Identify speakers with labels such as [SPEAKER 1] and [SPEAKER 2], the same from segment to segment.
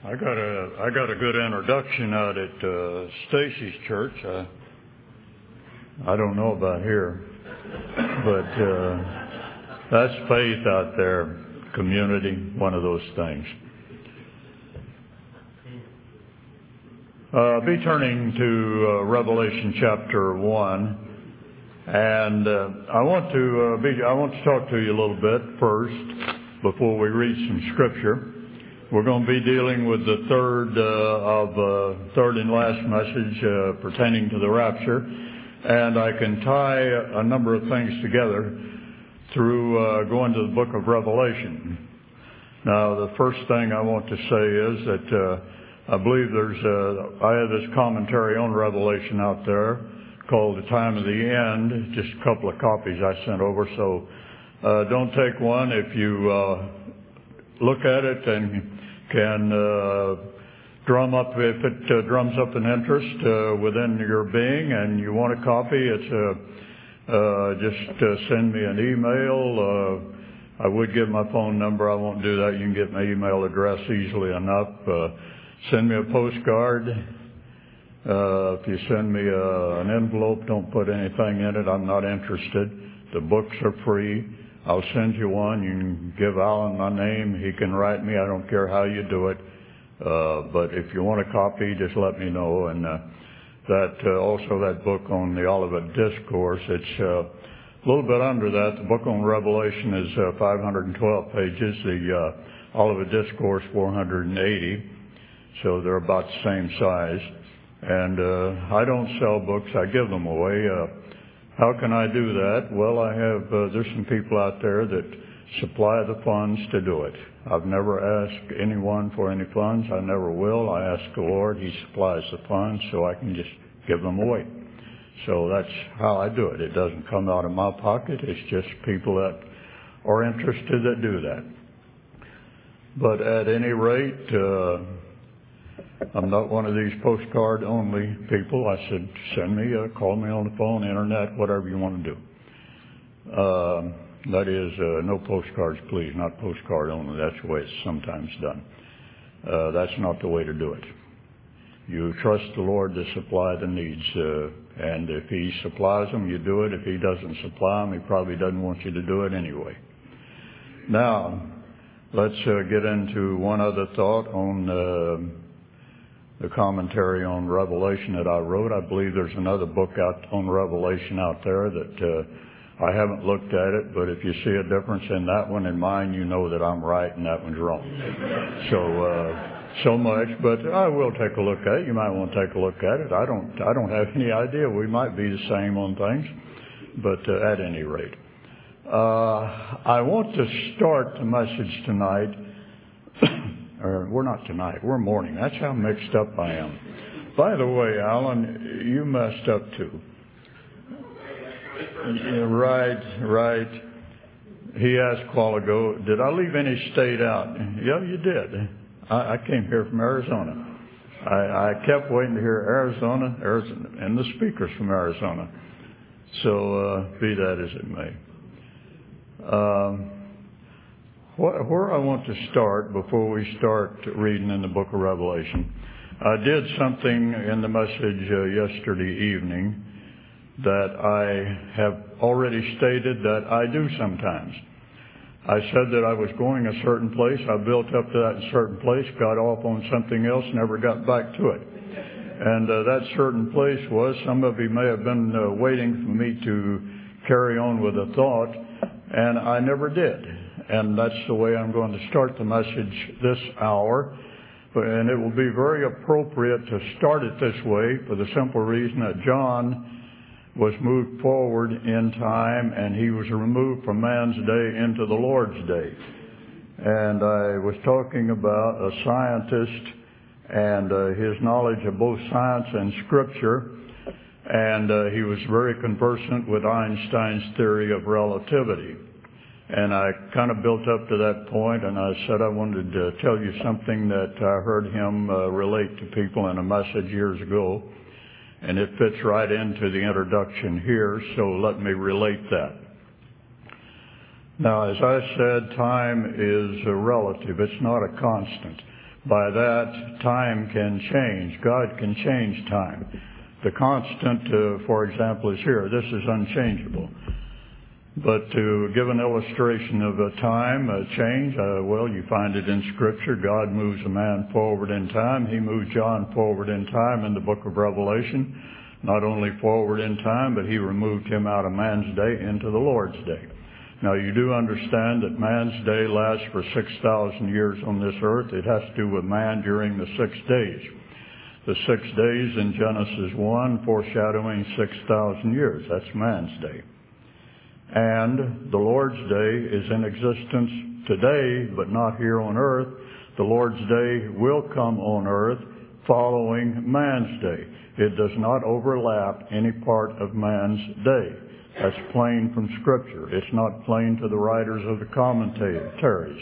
[SPEAKER 1] I got a good introduction out at Stacy's church. I don't know about here, but that's faith out there, community, one of those things. Be turning to Revelation chapter 1, and I want to talk to you a little bit first before we read some scripture. We're going to be dealing with the third and last message pertaining to the rapture, and I can tie a number of things together through going to the book of Revelation. Now, the first thing I want to say is that I believe I have this commentary on Revelation out there called The Time of the End, just a couple of copies I sent over, so don't take one if you look at it and can drum up, if it drums up an interest within your being and you want a copy, it's just send me an email. I would give my phone number. I won't do that. You can get my email address easily enough. Send me a postcard. If you send me an envelope, don't put anything in it. I'm not interested. The books are free. I'll send you one. You can give Alan my name. He can write me. I don't care how you do it. But if you want a copy, just let me know. And also that book on the Olivet Discourse, it's a little bit under that. The book on Revelation is 512 pages. The Olivet Discourse, 480. So they're about the same size. And I don't sell books. I give them away. How can I do that? Well, I have, there's some people out there that supply the funds to do it. I've never asked anyone for any funds. I never will. I ask the Lord. He supplies the funds so I can just give them away. So that's how I do it. It doesn't come out of my pocket. It's just people that are interested that do that. But at any rate, I'm not one of these postcard-only people. I said, send me, call me on the phone, internet, whatever you want to do. That is, no postcards, please, not postcard only. That's the way it's sometimes done. That's not the way to do it. You trust the Lord to supply the needs, and if He supplies them, you do it. If He doesn't supply them, He probably doesn't want you to do it anyway. Now, let's get into one other thought on the commentary on Revelation that I wrote. I believe there's another book out on Revelation out there that I haven't looked at it, but if you see a difference in that one and mine, you know that I'm right and that one's wrong. So much, but I will take a look at it. You might want to take a look at it. I don't have any idea. We might be the same on things, but at any rate. I want to start the message tonight. We're not tonight. We're morning. That's how mixed up I am. By the way, Alan, you messed up too. Yeah, right. He asked a while ago, did I leave any state out? Yeah, you did. I came here from Arizona. I kept waiting to hear Arizona, and the speakers from Arizona. So be that as it may. Where I want to start before we start reading in the book of Revelation, I did something in the message yesterday evening that I have already stated that I do sometimes. I said that I was going a certain place. I built up to that certain place, got off on something else, never got back to it. And that certain place was, some of you may have been waiting for me to carry on with a thought, and I never did. And that's the way I'm going to start the message this hour. And it will be very appropriate to start it this way for the simple reason that John was moved forward in time and he was removed from man's day into the Lord's day. And I was talking about a scientist and his knowledge of both science and Scripture. And he was very conversant with Einstein's theory of relativity. And I kind of built up to that point, and I said I wanted to tell you something that I heard him relate to people in a message years ago. And it fits right into the introduction here, so let me relate that. Now, as I said, time is relative. It's not a constant. By that, time can change. God can change time. The constant, for example, is here. This is unchangeable. But to give an illustration of a time, a change, well, you find it in Scripture. God moves a man forward in time. He moved John forward in time in the book of Revelation. Not only forward in time, but he removed him out of man's day into the Lord's day. Now, you do understand that man's day lasts for 6,000 years on this earth. It has to do with man during the 6 days. The 6 days in Genesis 1 foreshadowing 6,000 years. That's man's day. And the Lord's day is in existence today, but not here on earth. The Lord's day will come on earth following man's day. It does not overlap any part of man's day. That's plain from Scripture. It's not plain to the writers of the commentaries.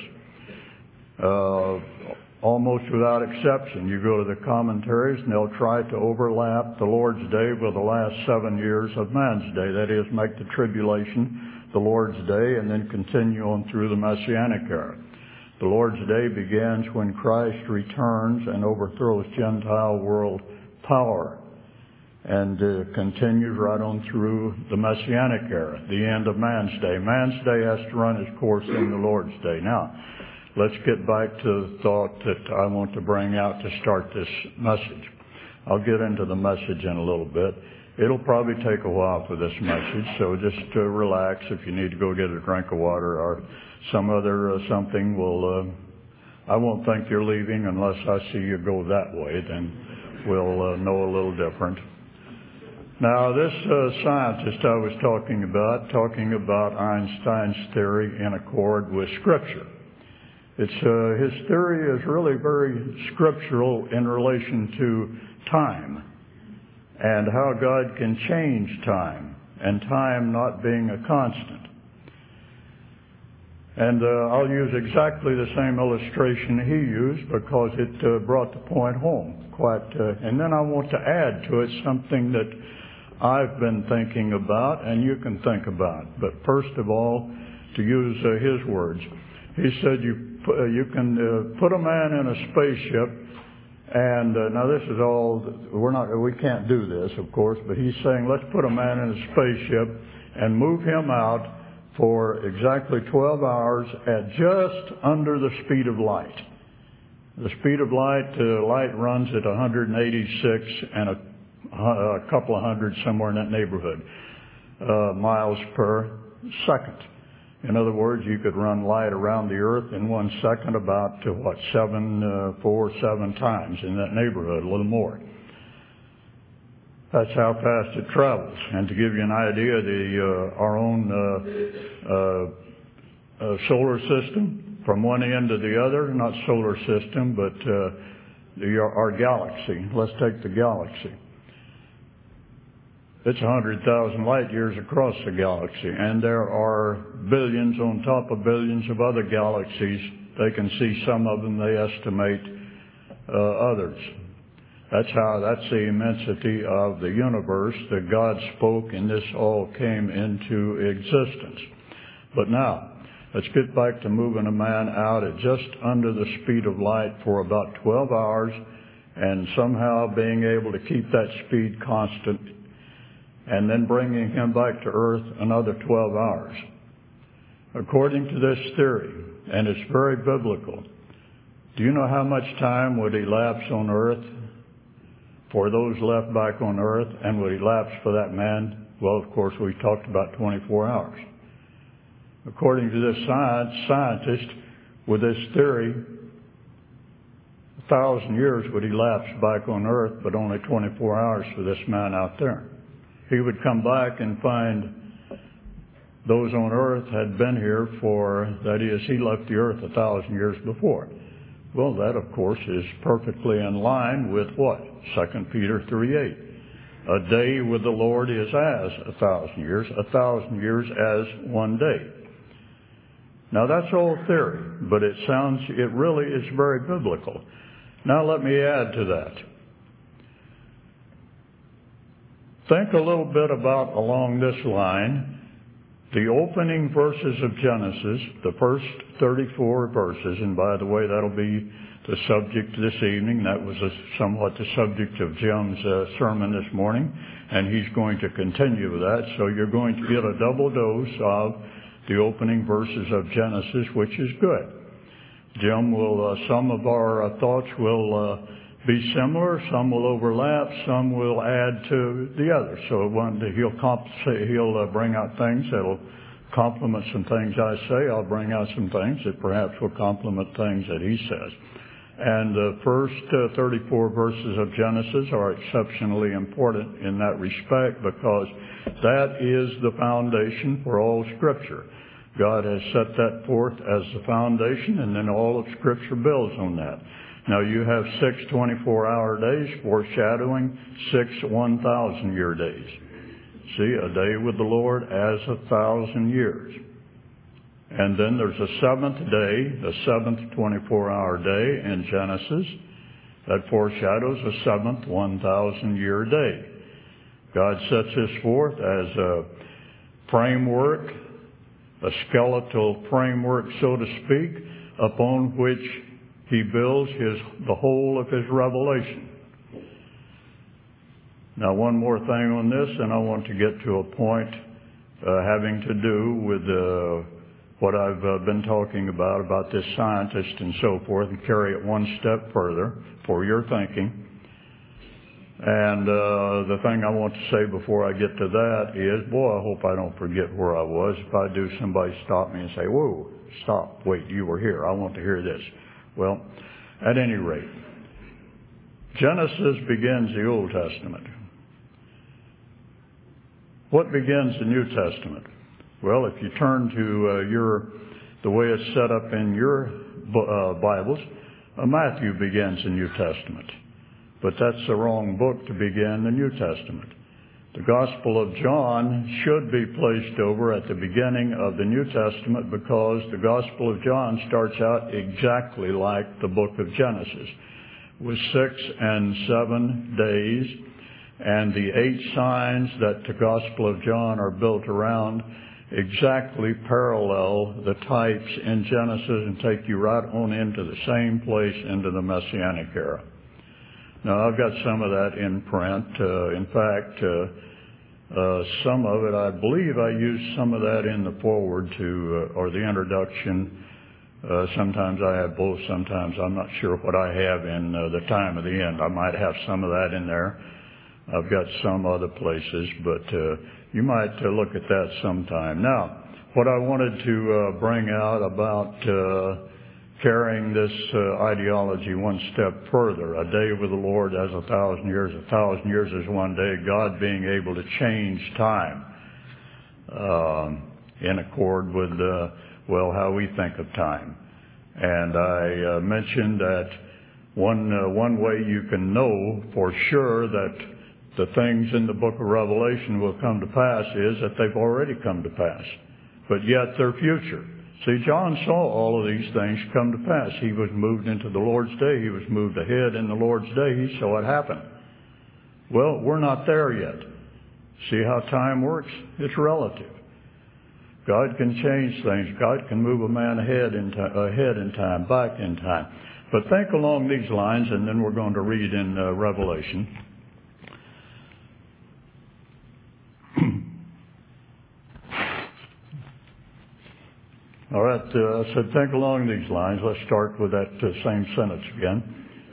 [SPEAKER 1] Almost without exception, you go to the commentaries and they'll try to overlap the Lord's day with the last 7 years of man's day. That is, make the tribulation the Lord's day and then continue on through the Messianic era. The Lord's day begins when Christ returns and overthrows Gentile world power, and continues right on through the Messianic era, the end of man's day. Man's day has to run its course in the Lord's day. Now, let's get back to the thought that I want to bring out to start this message. I'll get into the message in a little bit. It'll probably take a while for this message, so just relax. If you need to go get a drink of water or some other something, I won't think you're leaving unless I see you go that way. Then we'll know a little different. Now, this scientist I was talking about Einstein's theory in accord with Scripture. His theory is really very scriptural in relation to time and how God can change time, and time not being a constant. And I'll use exactly the same illustration he used because it brought the point home quite. And then I want to add to it something that I've been thinking about and you can think about. But first of all, to use his words, he said you can put a man in a spaceship, and now this is all, we can't do this, of course, but he's saying let's put a man in a spaceship and move him out for exactly 12 hours at just under the speed of light. The speed of light, light runs at 186 and a couple of hundred, somewhere in that neighborhood, miles per second. In other words, you could run light around the earth in 1 second about, 7 times in that neighborhood, a little more. That's how fast it travels. And to give you an idea, our own solar system, from one end to the other, not solar system, but our galaxy. Let's take the galaxy. It's 100,000 light years across the galaxy, and there are billions on top of billions of other galaxies. They can see some of them, they estimate others. That's the immensity of the universe that God spoke, and this all came into existence. But now, let's get back to moving a man out at just under the speed of light for about 12 hours, and somehow being able to keep that speed constant, and then bringing him back to earth another 12 hours. According to this theory, and it's very biblical, do you know how much time would elapse on earth for those left back on earth, and would elapse for that man? Well, of course, we talked about 24 hours. According to this scientist, with this theory, 1,000 years would elapse back on earth, but only 24 hours for this man out there. He would come back and find those on earth had been here that is, he left the earth 1,000 years before. Well, that, of course, is perfectly in line with what? 2 Peter 3:8. A day with the Lord is as 1,000 years, 1,000 years as 1 day. Now, that's all theory, but it really is very biblical. Now, let me add to that. Think a little bit about, along this line, the opening verses of Genesis, the first 34 verses, and by the way, that'll be the subject this evening. That was somewhat the subject of Jim's sermon this morning, and he's going to continue with that. So you're going to get a double dose of the opening verses of Genesis, which is good. Jim will, some of our thoughts will be similar, some will overlap, some will add to the others. So he'll bring out things that'll complement some things I say. I'll bring out some things that perhaps will complement things that he says. And the first 34 verses of Genesis are exceptionally important in that respect, because that is the foundation for all Scripture. God has set that forth as the foundation, and then all of Scripture builds on that. Now you have 6 24-hour days foreshadowing 6 1,000-year days. See, a day with the Lord as 1,000 years. And then there's a seventh day, the seventh 24-hour day in Genesis, that foreshadows a seventh 1,000-year day. God sets this forth as a framework, a skeletal framework, so to speak, upon which he builds the whole of his revelation. Now, one more thing on this, and I want to get to a point having to do with what I've been talking about this scientist and so forth, and carry it one step further for your thinking. And the thing I want to say before I get to that is, boy, I hope I don't forget where I was. If I do, somebody stop me and say, whoa, stop, wait, you were here. I want to hear this. Well, at any rate, Genesis begins the Old Testament. What begins the New Testament? Well, if you turn to the way it's set up in your Bibles, Matthew begins the New Testament. But that's the wrong book to begin the New Testament. The Gospel of John should be placed over at the beginning of the New Testament, because the Gospel of John starts out exactly like the book of Genesis, with 6 and 7 days, and the 8 signs that the Gospel of John are built around exactly parallel the types in Genesis and take you right on into the same place, into the Messianic era. Now, I've got some of that in print. In fact, some of it, I believe I used some of that in the foreword or the introduction. Sometimes I have both. Sometimes I'm not sure what I have in the time of the end. I might have some of that in there. I've got some other places, but you might look at that sometime. Now, what I wanted to bring out about carrying this ideology one step further, a day with the Lord as 1,000 years, 1,000 years is one day, God being able to change time in accord with, how we think of time. And I mentioned that one way you can know for sure that the things in the book of Revelation will come to pass is that they've already come to pass, but yet they're future. See, John saw all of these things come to pass. He was moved into the Lord's day. He was moved ahead in the Lord's day. He saw it happen. Well, we're not there yet. See how time works? It's relative. God can change things. God can move a man ahead in time, back in time. But think along these lines, and then we're going to read in Revelation. All right, I said think along these lines. Let's start with that same sentence again.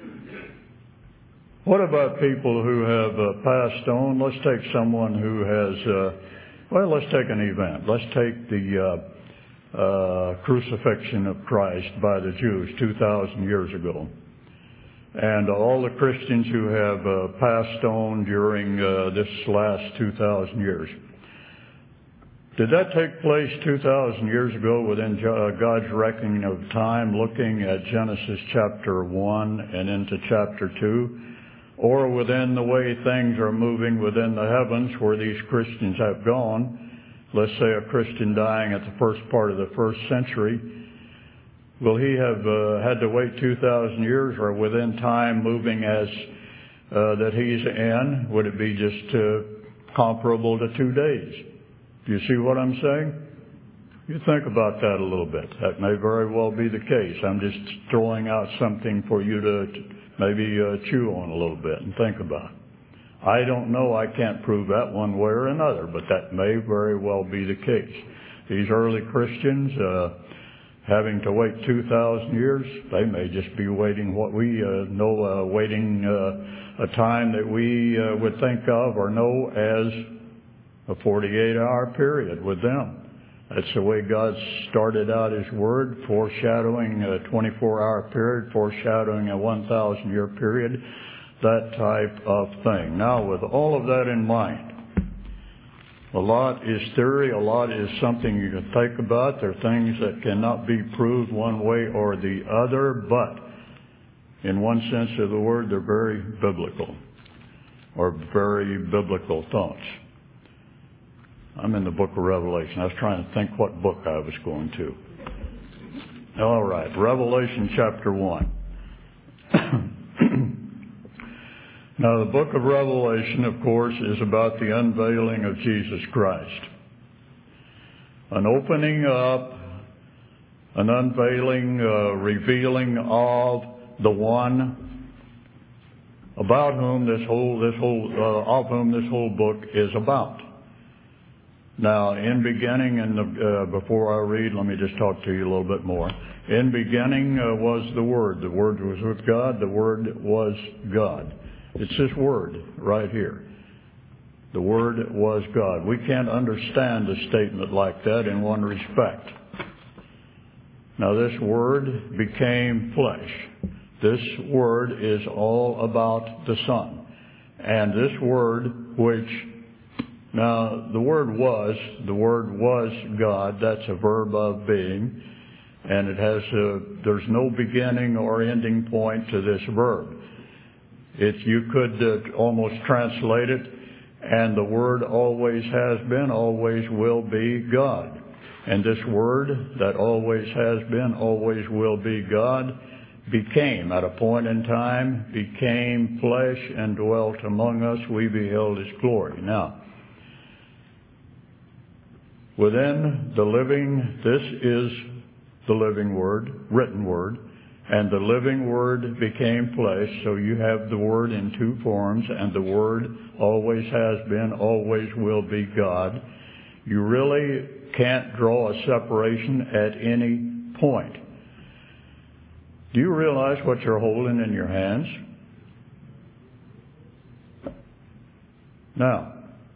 [SPEAKER 1] What about people who have passed on? Let's take someone who has, let's take an event. Let's take the crucifixion of Christ by the Jews 2,000 years ago. And all the Christians who have passed on during this last 2,000 years. Did that take place 2,000 years ago within God's reckoning of time, looking at Genesis chapter 1 and into chapter 2? Or within the way things are moving within the heavens where these Christians have gone? Let's say a Christian dying at the first part of the first century. Will he have had to wait 2,000 years, or within time moving as that he's in, would it be just comparable to 2 days? Do you see what I'm saying? You think about that a little bit. That may very well be the case. I'm just throwing out something for you to maybe chew on a little bit and think about. I don't know. I can't prove that one way or another, but that may very well be the case. These early Christians, having to wait 2,000 years, they may just be waiting what we know, waiting a time that we would think of or know as a 48-hour period with them. That's the way God started out His Word, foreshadowing a 24-hour period, foreshadowing a 1,000-year period, that type of thing. Now, with all of that in mind, a lot is theory, a lot is something you can think about. There are things that cannot be proved one way or the other, but in one sense of the word, they're very biblical, or very biblical thoughts. I'm in the book of Revelation. I was trying to think what book I was going to. All right, Revelation chapter 1. Now, the book of Revelation, of course, is about the unveiling of Jesus Christ. An opening up, an unveiling, revealing of the one about whom this whole book is about. Now, in beginning, and before I read, let me just talk to you a little bit more. In beginning was the Word. The Word was with God. The Word was God. It's this word right here. The Word was God. We can't understand a statement like that in one respect. Now, this Word became flesh. This Word is all about the Son. And this Word, which, now, the Word was God. That's a verb of being. And it has there's no beginning or ending point to this verb. You could almost translate it, and the Word always has been, always will be God. And this Word that always has been, always will be God, became, at a point in time, became flesh and dwelt among us. We beheld His glory. Now, within the living, this is the living Word, written Word. And the living Word became flesh, so you have the Word in two forms, and the Word always has been, always will be God. You really can't draw a separation at any point. Do you realize what you're holding in your hands? Now,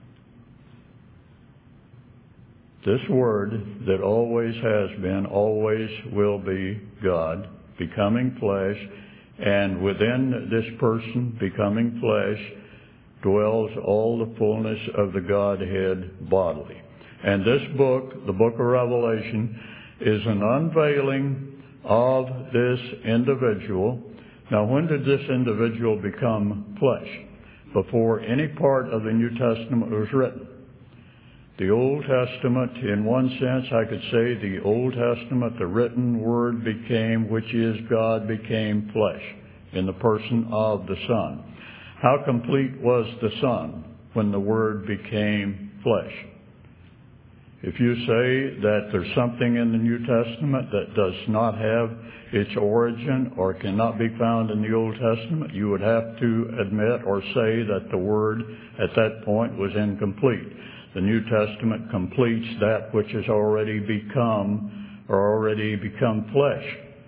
[SPEAKER 1] this Word that always has been, always will be God, becoming flesh, and within this person becoming flesh dwells all the fullness of the Godhead bodily. And this book, the book of Revelation, is an unveiling of this individual. Now, when did this individual become flesh? Before any part of the New Testament was written. The Old Testament, in one sense, I could say the Old Testament, the written Word became, which is God, became flesh in the person of the Son. How complete was the Son when the Word became flesh? If you say that there's something in the New Testament that does not have its origin or cannot be found in the Old Testament, you would have to admit or say that the Word at that point was incomplete. The New Testament completes that which has already become flesh.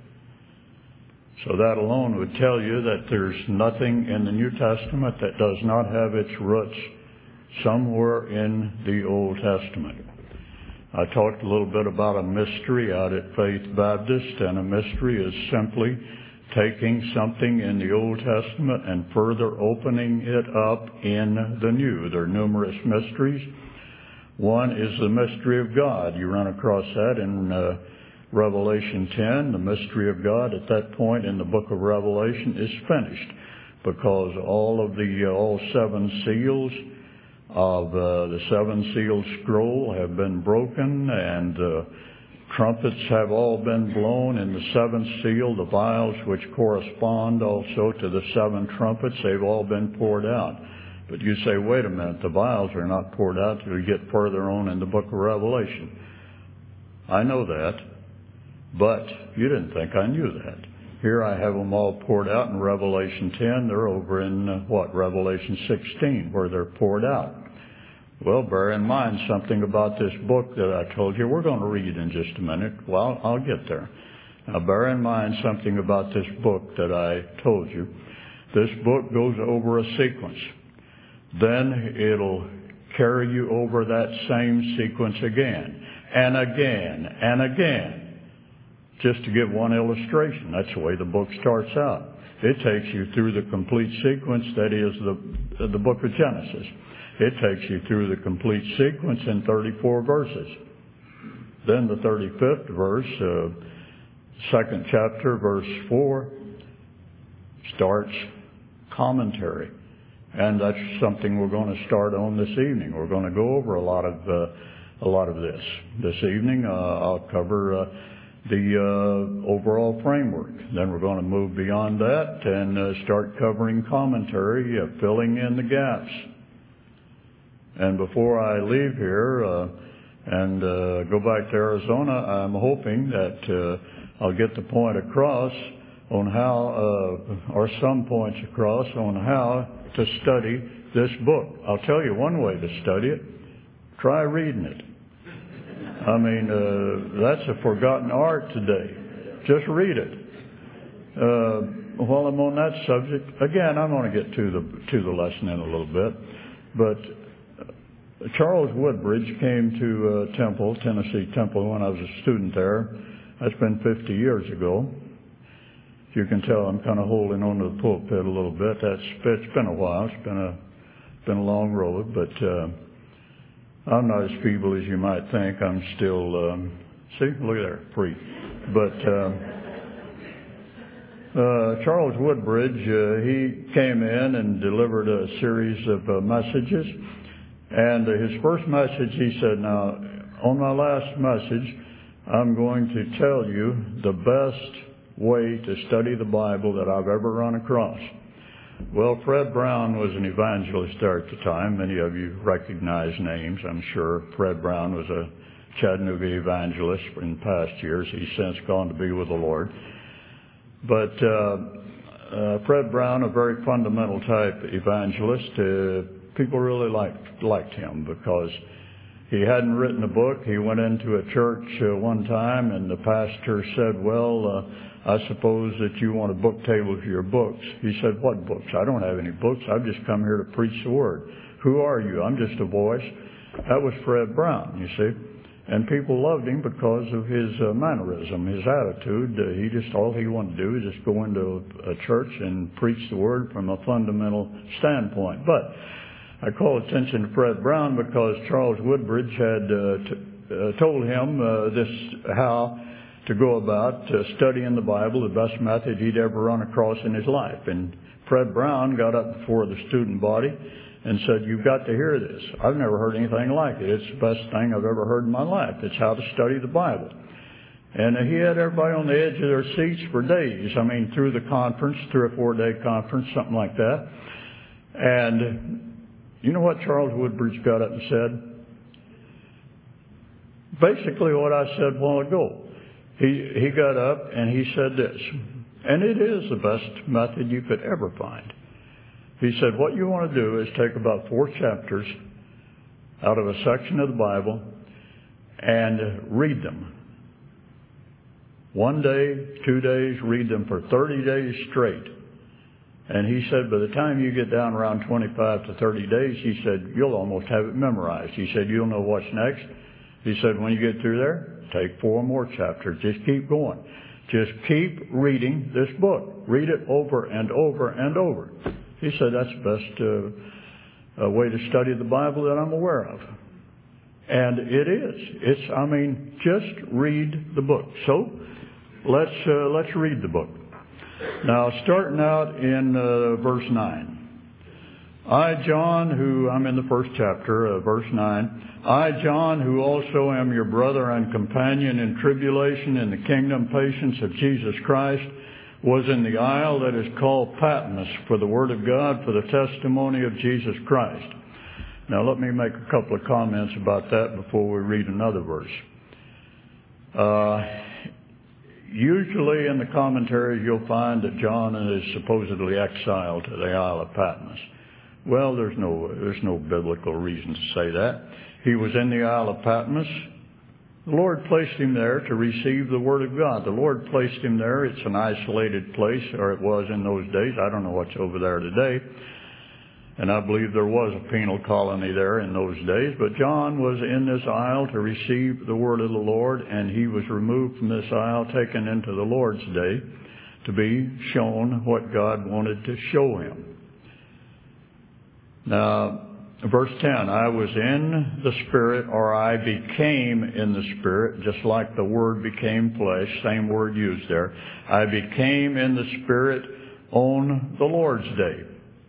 [SPEAKER 1] So that alone would tell you that there's nothing in the New Testament that does not have its roots somewhere in the Old Testament. I talked a little bit about a mystery out at Faith Baptist, and a mystery is simply taking something in the Old Testament and further opening it up in the New. There are numerous mysteries. One is the mystery of God. You run across that in Revelation 10. The mystery of God at that point in the book of Revelation is finished, because all seven seals of the seven-sealed scroll have been broken, and trumpets have all been blown in the seventh seal. The vials which correspond also to the seven trumpets, they've all been poured out. But you say, wait a minute, the vials are not poured out till you get further on in the book of Revelation. I know that. But you didn't think I knew that. Here I have them all poured out in Revelation 10. They're over in, Revelation 16, where they're poured out. Well, bear in mind something about this book that I told you. We're going to read in just a minute. Well, I'll get there. Now, bear in mind something about this book that I told you. This book goes over a sequence. Then it'll carry you over that same sequence again, and again, and again. Just to give one illustration, that's the way the book starts out. It takes you through the complete sequence, that is the book of Genesis. It takes you through the complete sequence in 34 verses. Then the 35th verse, second chapter, verse 4, starts commentary. And that's something we're going to start on this evening. We're going to go over a lot of this. This evening I'll cover the overall framework. Then we're going to move beyond that and start covering commentary, filling in the gaps. And before I leave here and go back to Arizona, I'm hoping that I'll get the point across on how, or some points across on how to study this book. I'll tell you one way to study it. Try reading it. I mean, that's a forgotten art today. Just read it. While I'm on that subject, again, I'm going to get to the lesson in a little bit. But Charles Woodbridge came to Temple, Tennessee Temple, when I was a student there. That's been 50 years ago. You can tell I'm kind of holding on to the pulpit a little bit. It's been a while. It's been a long road, but I'm not as feeble as you might think. I'm still, see, look there, free. But Charles Woodbridge, he came in and delivered a series of messages. And his first message, he said, now, on my last message, I'm going to tell you the best way to study the Bible that I've ever run across. Well, Fred Brown was an evangelist there at the time. Many of you recognize names, I'm sure. Fred Brown was a Chattanooga evangelist in past years. He's since gone to be with the Lord. But Fred Brown, a very fundamental type evangelist, people really liked him because he hadn't written a book. He went into a church one time, and the pastor said, well, I suppose that you want a book table for your books. He said, what books? I don't have any books. I've just come here to preach the Word. Who are you? I'm just a voice. That was Fred Brown, you see. And people loved him because of his mannerism, his attitude. All he wanted to do is just go into a church and preach the Word from a fundamental standpoint. But I call attention to Fred Brown because Charles Woodbridge had told him how to go about studying the Bible, the best method he'd ever run across in his life. And Fred Brown got up before the student body and said, you've got to hear this. I've never heard anything like it. It's the best thing I've ever heard in my life. It's how to study the Bible. And he had everybody on the edge of their seats for days. I mean, through the conference, 3 or 4 day conference, something like that. And you know what Charles Woodbridge got up and said? Basically what I said a while ago. He got up and he said this, and it is the best method you could ever find. He said, what you want to do is take about 4 chapters out of a section of the Bible and read them. 1 day, 2 days, read them for 30 days straight. And he said, by the time you get down around 25 to 30 days, he said, you'll almost have it memorized. He said, you'll know what's next. He said, when you get through there, take 4 more chapters. Just keep going. Just keep reading this book. Read it over and over and over. He said, that's the best way to study the Bible that I'm aware of. And it is. Just read the book. So, let's read the book. Now, starting out in verse 9. I, John, I'm in the first chapter, verse 9. I, John, who also am your brother and companion in tribulation in the kingdom patience of Jesus Christ, was in the isle that is called Patmos for the word of God, for the testimony of Jesus Christ. Now, let me make a couple of comments about that before we read another verse. Usually in the commentaries you'll find that John is supposedly exiled to the Isle of Patmos. Well, there's no biblical reason to say that. He was in the Isle of Patmos. The Lord placed him there to receive the Word of God. The Lord placed him there. It's an isolated place, or it was in those days. I don't know what's over there today. And I believe there was a penal colony there in those days. But John was in this isle to receive the Word of the Lord, and he was removed from this isle, taken into the Lord's day, to be shown what God wanted to show him. Now, verse 10, I was in the Spirit, or I became in the Spirit, just like the Word became flesh, same word used there. I became in the Spirit on the Lord's day.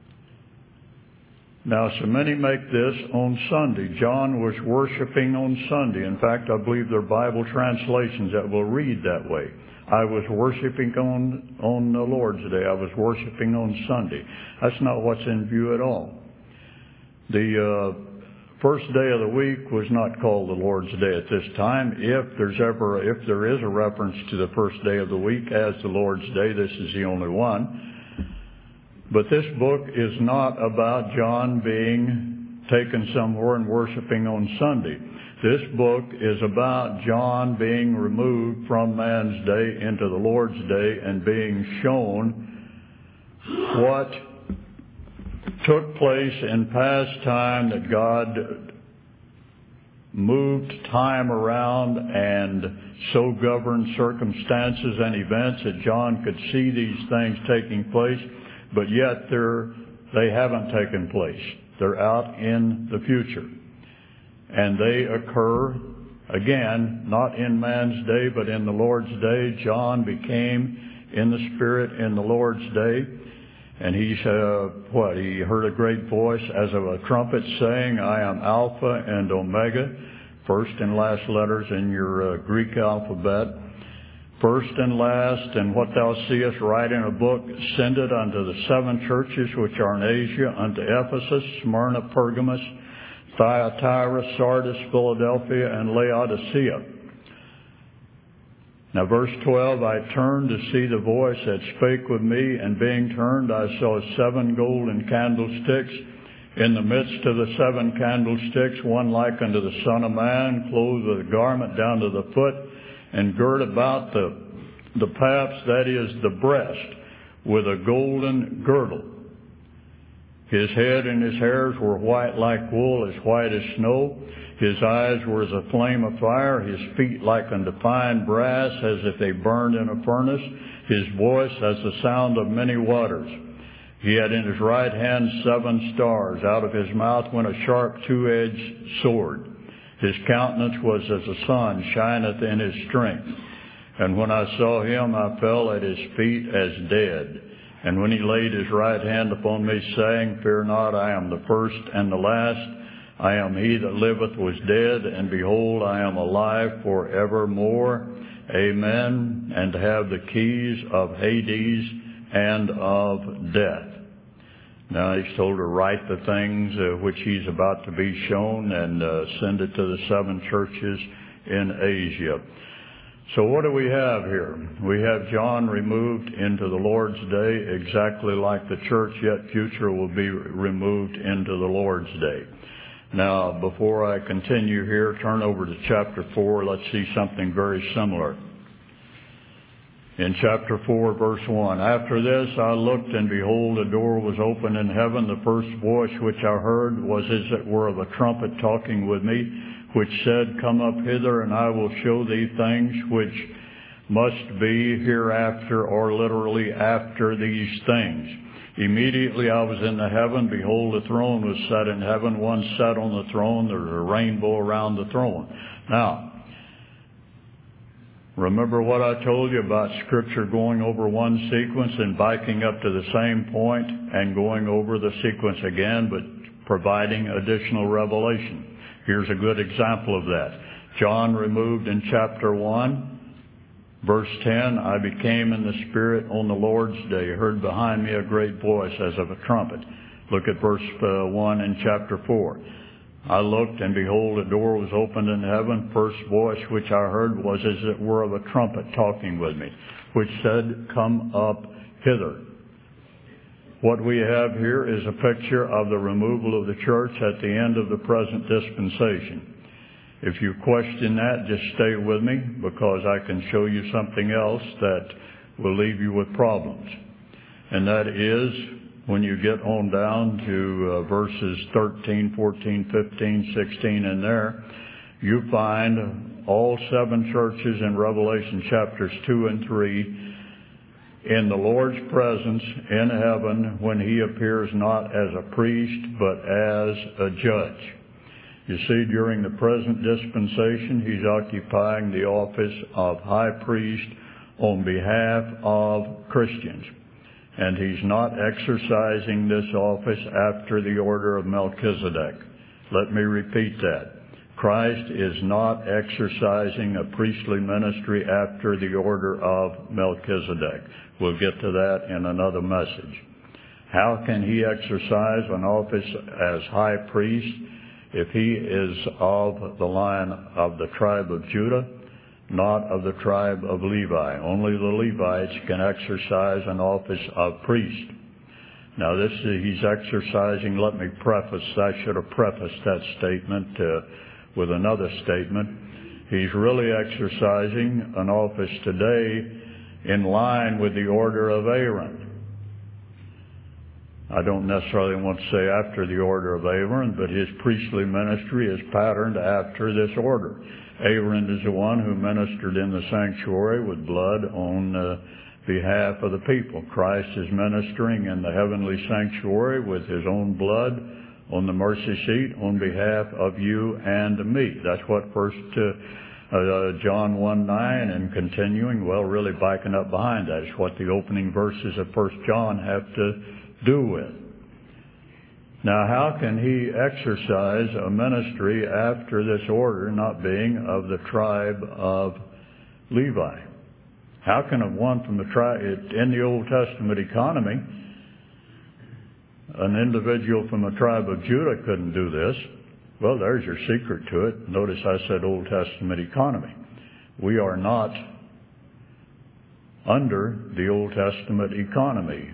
[SPEAKER 1] Now, so many make this on Sunday. John was worshiping on Sunday. In fact, I believe there are Bible translations that will read that way. I was worshiping on the Lord's day. I was worshiping on Sunday. That's not what's in view at all. The first day of the week was not called the Lord's Day at this time. If there is a reference to the first day of the week as the Lord's Day, this is the only one. But this book is not about John being taken somewhere and worshiping on Sunday. This book is about John being removed from man's day into the Lord's day and being shown what took place in past time, that God moved time around and so governed circumstances and events that John could see these things taking place, but yet they haven't taken place. They're out in the future. And they occur, again, not in man's day, but in the Lord's day. John became in the Spirit in the Lord's day. And he heard a great voice as of a trumpet saying, I am Alpha and Omega, first and last letters in your Greek alphabet. First and last, and what thou seest, write in a book, send it unto the 7 churches which are in Asia, unto Ephesus, Smyrna, Pergamos, Thyatira, Sardis, Philadelphia, and Laodicea. Now verse 12, I turned to see the voice that spake with me, and being turned I saw 7 golden candlesticks. In the midst of the 7 candlesticks, one like unto the Son of Man, clothed with a garment down to the foot, and girt about the paps, that is the breast, with a golden girdle. His head and his hairs were white like wool, as white as snow. His eyes were as a flame of fire, his feet like unto fine brass, as if they burned in a furnace, his voice as the sound of many waters. He had in his right hand 7 stars. Out of his mouth went a sharp 2-edged sword. His countenance was as the sun shineth in his strength. And when I saw him, I fell at his feet as dead. And when he laid his right hand upon me, saying, Fear not, I am the first and the last. I am he that liveth, was dead, and behold, I am alive forevermore. Amen. And have the keys of Hades and of death. Now he's told to write the things which he's about to be shown and send it to the 7 churches in Asia. So what do we have here? We have John removed into the Lord's day, exactly like the church yet future will be removed into the Lord's day. Now, before I continue here, turn over to chapter 4. Let's see something very similar. In chapter 4, verse 1, After this I looked, and behold, a door was opened in heaven. The first voice which I heard was as it were of a trumpet talking with me, which said, Come up hither, and I will show thee things which must be hereafter, or literally after these things. Immediately I was in the heaven. Behold, a throne was set in heaven. One sat on the throne. There was a rainbow around the throne. Now, remember what I told you about Scripture going over one sequence and biking up to the same point and going over the sequence again, but providing additional revelation. Here's a good example of that. John removed in chapter 1, verse 10, I became in the Spirit on the Lord's day. Heard behind me a great voice as of a trumpet. Look at verse 1 in chapter 4. I looked, and behold, a door was opened in heaven. First voice which I heard was as it were of a trumpet talking with me, which said, Come up hither. What we have here is a picture of the removal of the church at the end of the present dispensation. If you question that, just stay with me, because I can show you something else that will leave you with problems. And that is, when you get on down to verses 13, 14, 15, 16 in there, you find all 7 churches in Revelation chapters 2 and 3 in the Lord's presence in heaven when He appears not as a priest but as a judge. You see, during the present dispensation, He's occupying the office of high priest on behalf of Christians. And He's not exercising this office after the order of Melchizedek. Let me repeat that. Christ is not exercising a priestly ministry after the order of Melchizedek. We'll get to that in another message. How can He exercise an office as high priest if He is of the line of the tribe of Judah, not of the tribe of Levi? Only the Levites can exercise an office of priest. Now He's exercising, let me preface, I should have prefaced that statement with another statement. He's really exercising an office today in line with the order of Aaron. I don't necessarily want to say after the order of Aaron, but his priestly ministry is patterned after this order. Aaron is the one who ministered in the sanctuary with blood on behalf of the people. Christ is ministering in the heavenly sanctuary with His own blood on the mercy seat on behalf of you and me. That's what John 1:9 and continuing, well, really backing up behind that is what the opening verses of 1 John have to do with. Now, how can He exercise a ministry after this order not being of the tribe of Levi? How can one from the tribe, in the Old Testament economy, an individual from the tribe of Judah couldn't do this? Well, there's your secret to it. Notice I said Old Testament economy. We are not under the Old Testament economy.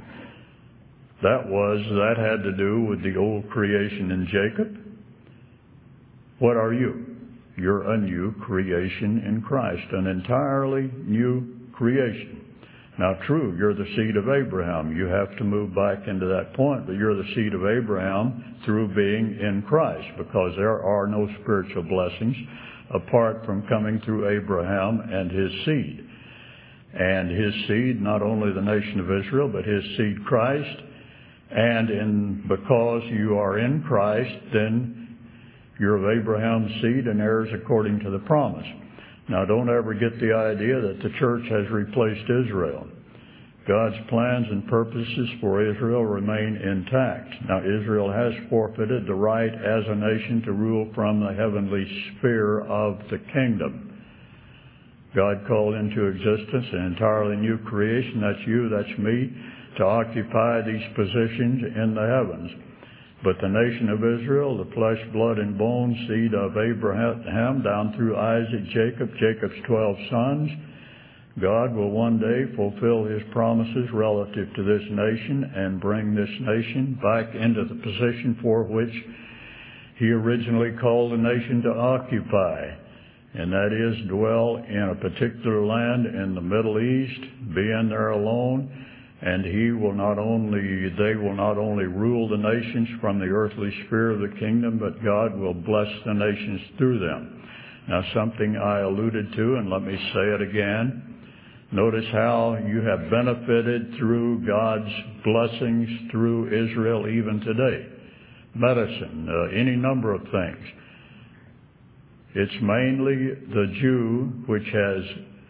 [SPEAKER 1] That had to do with the old creation in Jacob. What are you? You're a new creation in Christ, an entirely new creation. Now, true, you're the seed of Abraham. You have to move back into that point, but you're the seed of Abraham through being in Christ, because there are no spiritual blessings apart from coming through Abraham and his seed. And his seed, not only the nation of Israel, but his seed Christ. And because you are in Christ, then you're of Abraham's seed and heirs according to the promise. Now, don't ever get the idea that the church has replaced Israel. God's plans and purposes for Israel remain intact. Now, Israel has forfeited the right as a nation to rule from the heavenly sphere of the kingdom. God called into existence an entirely new creation. That's you, that's me, to occupy these positions in the heavens. But the nation of Israel, the flesh, blood, and bone seed of Abraham down through Isaac, Jacob's 12 sons, God will one day fulfill His promises relative to this nation and bring this nation back into the position for which He originally called the nation to occupy. And that is dwell in a particular land in the Middle East, being there alone. And they will not only rule the nations from the earthly sphere of the kingdom, but God will bless the nations through them. Now, something I alluded to, and let me say it again. Notice how you have benefited through God's blessings through Israel even today. Medicine, any number of things. It's mainly the Jew which has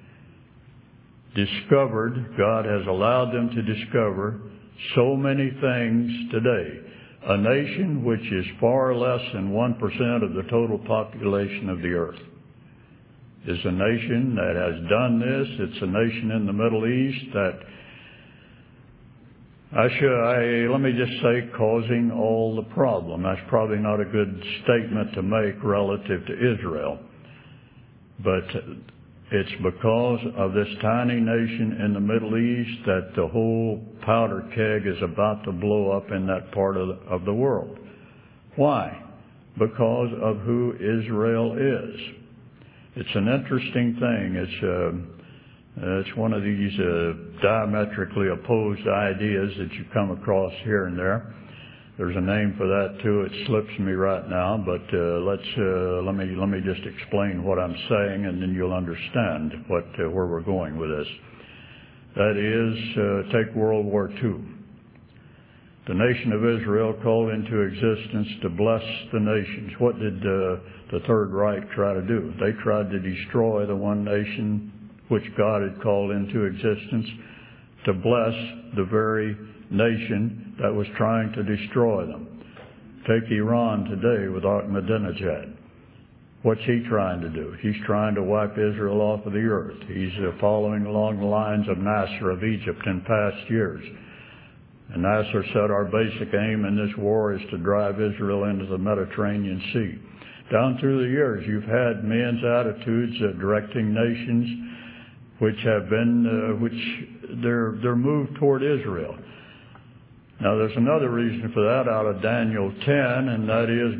[SPEAKER 1] discovered, God has allowed them to discover so many things today. A nation which is far less than 1% of the total population of the earth is a nation that has done this. It's a nation in the Middle East that Let me just say, causing all the problem. That's probably not a good statement to make relative to Israel. But it's because of this tiny nation in the Middle East that the whole powder keg is about to blow up in that part of the world. Why? Because of who Israel is. It's an interesting thing. It's one of these diametrically opposed ideas that you come across here and there. There's a name for that too. It slips me right now, but let me just explain what I'm saying, and then you'll understand where we're going with this. That is, take World War II. The nation of Israel called into existence to bless the nations. What did the Third Reich try to do? They tried to destroy the one nation which God had called into existence, to bless the very nation that was trying to destroy them. Take Iran today with Ahmadinejad. What's he trying to do? He's trying to wipe Israel off of the earth. He's following along the lines of Nasser of Egypt in past years. And Nasser said, our basic aim in this war is to drive Israel into the Mediterranean Sea. Down through the years, you've had men's attitudes directing nations which have been, they're moved toward Israel. Now, there's another reason for that out of Daniel 10, and that is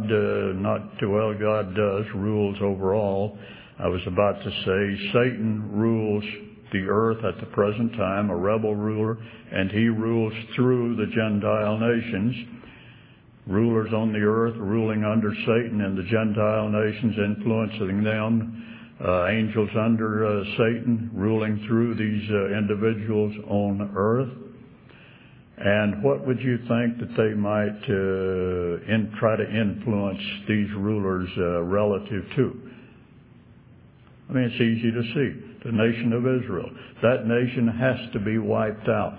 [SPEAKER 1] God does, rules over all. I was about to say Satan rules the earth at the present time, a rebel ruler, and he rules through the Gentile nations. Rulers on the earth ruling under Satan and the Gentile nations, influencing them. Angels under Satan ruling through these individuals on earth. And what would you think that they might try to influence these rulers relative to? I mean, it's easy to see. The nation of Israel. That nation has to be wiped out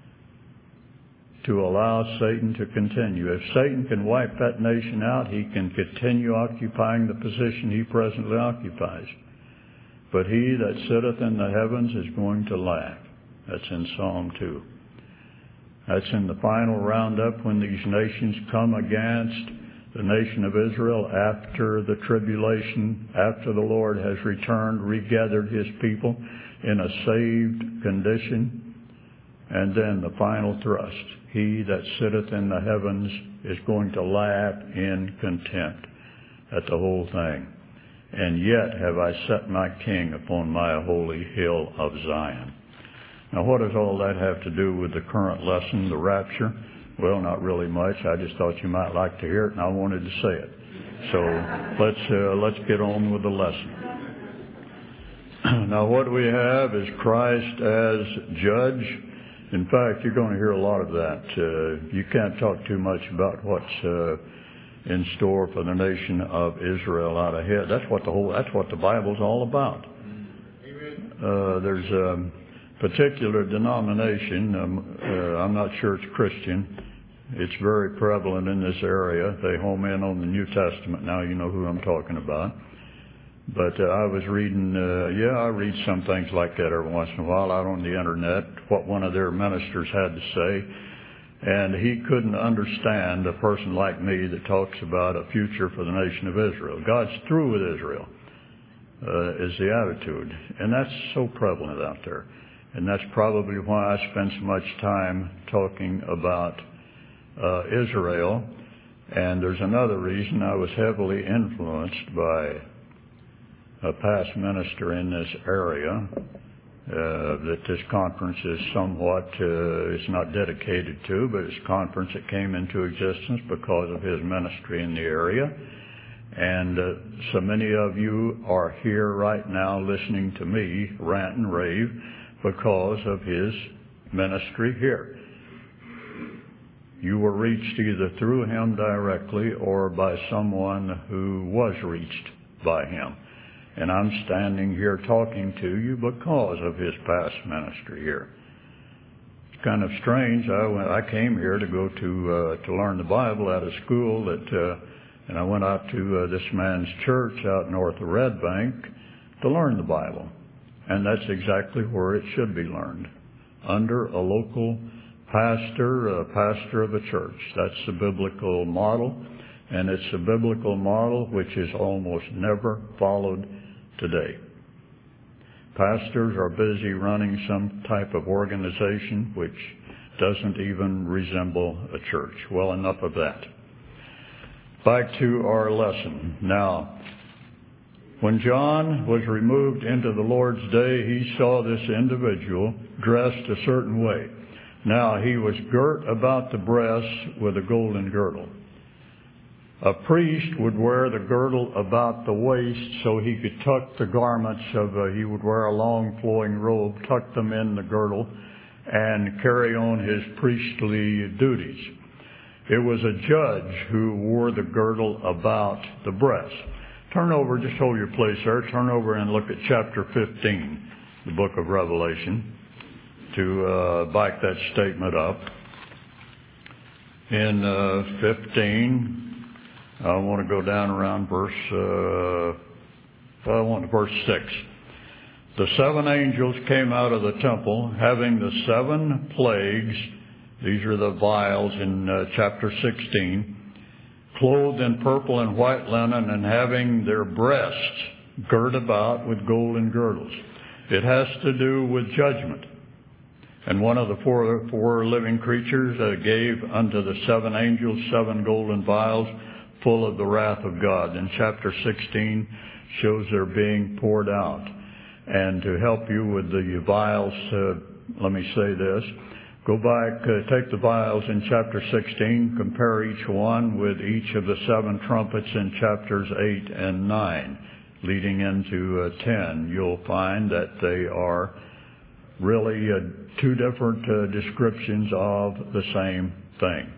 [SPEAKER 1] to allow Satan to continue. If Satan can wipe that nation out, he can continue occupying the position he presently occupies. But he that sitteth in the heavens is going to laugh. That's in Psalm 2. That's in the final roundup when these nations come against the nation of Israel after the tribulation, after the Lord has returned, regathered his people in a saved condition. And then the final thrust. He that sitteth in the heavens is going to laugh in contempt at the whole thing. And yet have I set my king upon my holy hill of Zion. Now, what does all that have to do with the current lesson, the rapture? Well, not really much. I just thought you might like to hear it, and I wanted to say it. So let's get on with the lesson. Now, what we have is Christ as judge. In fact, you're going to hear a lot of that. You can't talk too much about what's in store for the nation of Israel out ahead. That's what the Bible's all about. There's a particular denomination. I'm not sure it's Christian. It's very prevalent in this area. They home in on the New Testament. Now you know who I'm talking about. But I was reading, I read some things like that every once in a while out on the internet, what one of their ministers had to say. And he couldn't understand a person like me that talks about a future for the nation of Israel. God's through with Israel, is the attitude. And that's so prevalent out there. And that's probably why I spend so much time talking about Israel. And there's another reason. I was heavily influenced by a past minister in this area that this conference is somewhat, it's not dedicated to, but it's a conference that came into existence because of his ministry in the area. And so many of you are here right now listening to me rant and rave because of his ministry here. You were reached either through him directly or by someone who was reached by him. And I'm standing here talking to you because of his past ministry here. It's kind of strange. I came here to go to learn the Bible at a school and I went out to this man's church out north of Red Bank to learn the Bible. And that's exactly where it should be learned, under a local pastor, a pastor of a church. That's the biblical model, and it's a biblical model which is almost never followed today. Pastors are busy running some type of organization which doesn't even resemble a church. Well, enough of that. Back to our lesson. Now, when John was removed into the Lord's day, he saw this individual dressed a certain way. Now, he was girt about the breast with a golden girdle. A priest would wear the girdle about the waist so he could tuck the garments he would wear a long flowing robe, tuck them in the girdle, and carry on his priestly duties. It was a judge who wore the girdle about the breast. Turn over, just hold your place there, turn over and look at chapter 15, the book of Revelation, to back that statement up. In 15, I want to go down around verse 6. The 7 angels came out of the temple, having the 7 plagues. These are the vials in chapter 16. Clothed in purple and white linen, and having their breasts girt about with golden girdles. It has to do with judgment. And one of the four living creatures gave unto the 7 angels 7 golden vials full of the wrath of God. And chapter 16 shows they're being poured out. And to help you with the vials, let me say this. Go back, take the vials in chapter 16, compare each one with each of the 7 trumpets in chapters 8 and 9, leading into 10. You'll find that they are really 2 different descriptions of the same thing.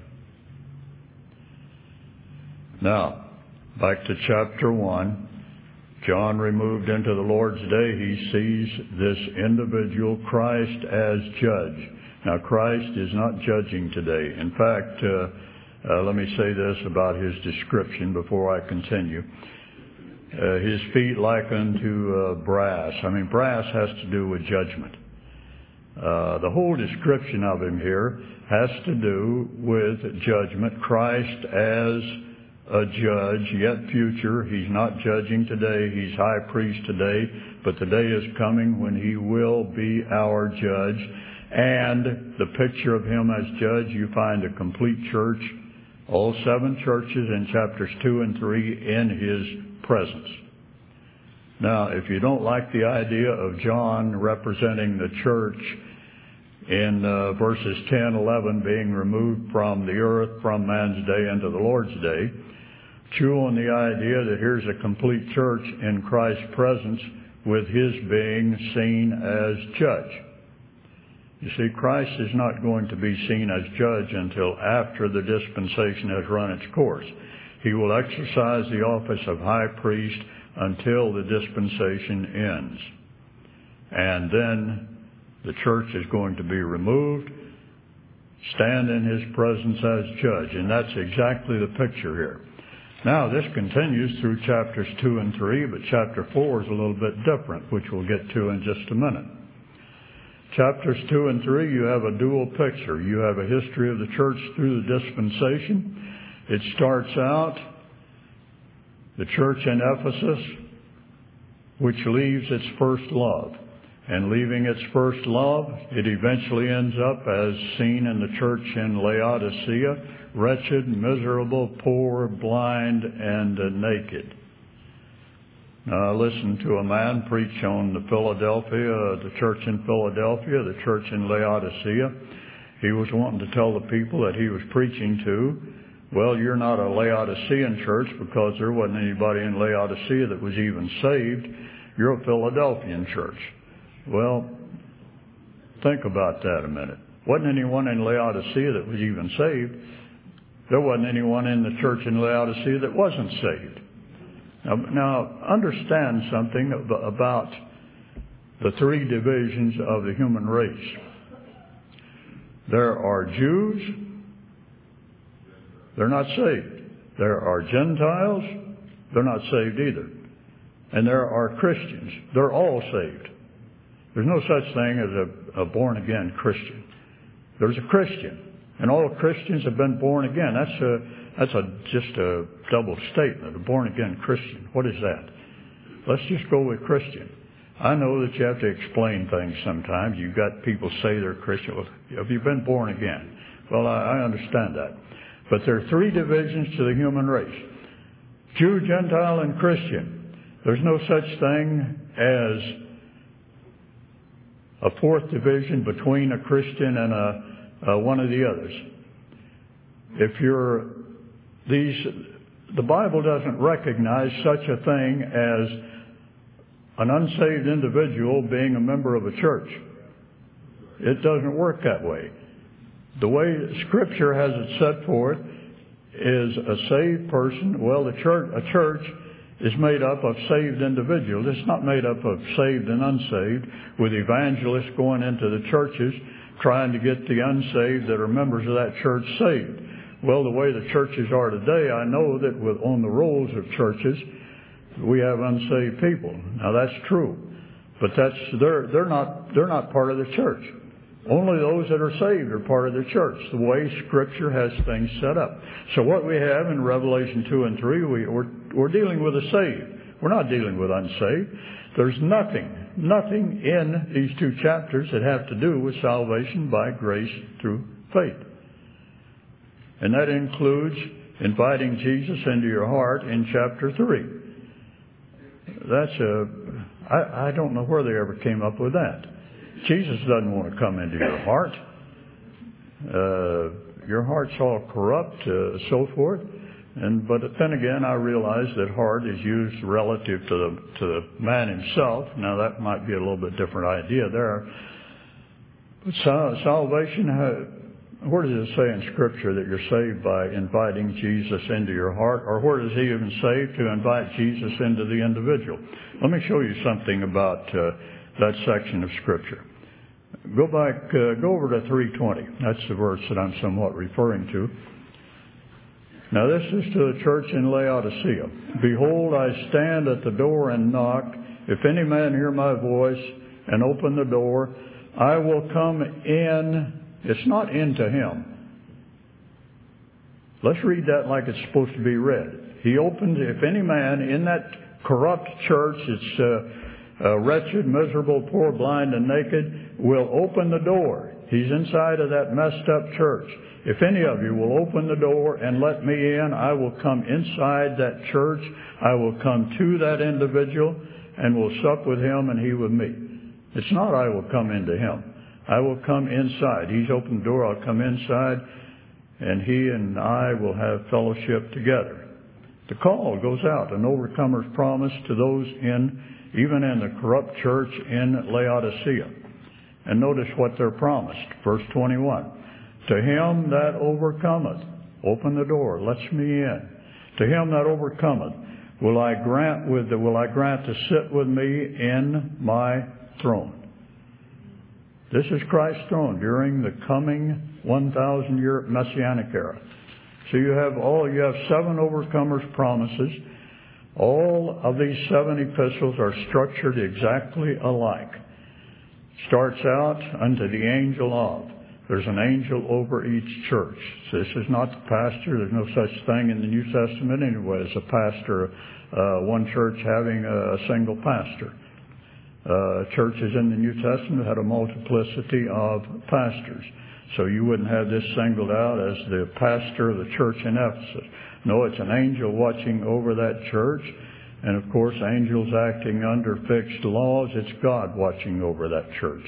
[SPEAKER 1] Now, back to chapter 1. John, removed into the Lord's day, he sees this individual, Christ, as judge. Now, Christ is not judging today. In fact, let me say this about his description before I continue. His feet likened to brass. Brass has to do with judgment. The whole description of him here has to do with judgment. Christ as a judge, yet future. He's not judging today. He's high priest today. But the day is coming when he will be our judge. And the picture of him as judge, you find a complete church, all 7 churches in chapters 2 and 3 in his presence. Now, if you don't like the idea of John representing the church in verses 10, 11 being removed from the earth, from man's day into the Lord's day, chew on the idea that here's a complete church in Christ's presence with his being seen as judge. You see, Christ is not going to be seen as judge until after the dispensation has run its course. He will exercise the office of high priest until the dispensation ends. And then the church is going to be removed, stand in his presence as judge. And that's exactly the picture here. Now, this continues through chapters 2 and 3, but chapter 4 is a little bit different, which we'll get to in just a minute. Chapters 2 and 3, you have a dual picture. You have a history of the church through the dispensation. It starts out, the church in Ephesus, which leaves its first love. And leaving its first love, it eventually ends up as seen in the church in Laodicea, wretched, miserable, poor, blind, and naked. Now, I listened to a man preach on the church in Philadelphia, the church in Laodicea. He was wanting to tell the people that he was preaching to, well, you're not a Laodicean church because there wasn't anybody in Laodicea that was even saved. You're a Philadelphian church. Well, think about that a minute. Wasn't anyone in Laodicea that was even saved. There wasn't anyone in the church in Laodicea that wasn't saved. Now, understand something about the 3 divisions of the human race. There are Jews, they're not saved. There are Gentiles, they're not saved either. And there are Christians, they're all saved. There's no such thing as a born-again Christian. there's a Christian. And all Christians have been born again. That's just a double statement, a born-again Christian. What is that? Let's just go with Christian. I know that you have to explain things sometimes. You've got people say they're Christian. Well, have you been born again? Well, I understand that. But there are three divisions to the human race: Jew, Gentile, and Christian. There's no such thing as a fourth division between a Christian and one of the others. The Bible doesn't recognize such a thing as an unsaved individual being a member of a church. It doesn't work that way. The way Scripture has it set forth is a saved person. Well, a church is made up of saved individuals. It's not made up of saved and unsaved, with evangelists going into the churches trying to get the unsaved that are members of that church saved. Well, the way the churches are today, I know that on the rolls of churches, we have unsaved people. Now that's true, but they're not part of the church. Only those that are saved are part of the church, the way Scripture has things set up. So what we have in Revelation 2 and 3, we're dealing with the saved. We're not dealing with unsaved. There's nothing in these two chapters that have to do with salvation by grace through faith. And that includes inviting Jesus into your heart in chapter 3. I don't know where they ever came up with that. Jesus doesn't want to come into your heart. Your heart's all corrupt, so forth. But then again, I realize that heart is used relative to the man himself. Now that might be a little bit different idea there. But salvation, where does it say in Scripture that you're saved by inviting Jesus into your heart? Or where does he even say to invite Jesus into the individual? Let me show you something about that section of Scripture. Go over to 3:20. That's the verse that I'm somewhat referring to. Now this is to the church in Laodicea. Behold, I stand at the door and knock. If any man hear my voice and open the door, I will come in. It's not into him. Let's read that like it's supposed to be read. He opens, if any man in that corrupt church, it's wretched, miserable, poor, blind, and naked, will open the door. He's inside of that messed up church. If any of you will open the door and let me in, I will come inside that church. I will come to that individual and will sup with him and he with me. It's not I will come into him. I will come inside. He's opened the door, I'll come inside, and he and I will have fellowship together. The call goes out, an overcomer's promise to those even in the corrupt church in Laodicea. And notice what they're promised. Verse 21. To him that overcometh, open the door, lets me in. To him that overcometh, will I grant to sit with me in my throne. This is Christ's throne during the coming 1,000-year Messianic era. So you have 7 overcomers' promises. All of these 7 epistles are structured exactly alike. Starts out unto the angel of. There's an angel over each church. So this is not the pastor. There's no such thing in the New Testament anyway as a pastor, one church having a single pastor. Churches in the New Testament had a multiplicity of pastors. So you wouldn't have this singled out as the pastor of the church in Ephesus. No, it's an angel watching over that church. And of course, angels acting under fixed laws. It's God watching over that church.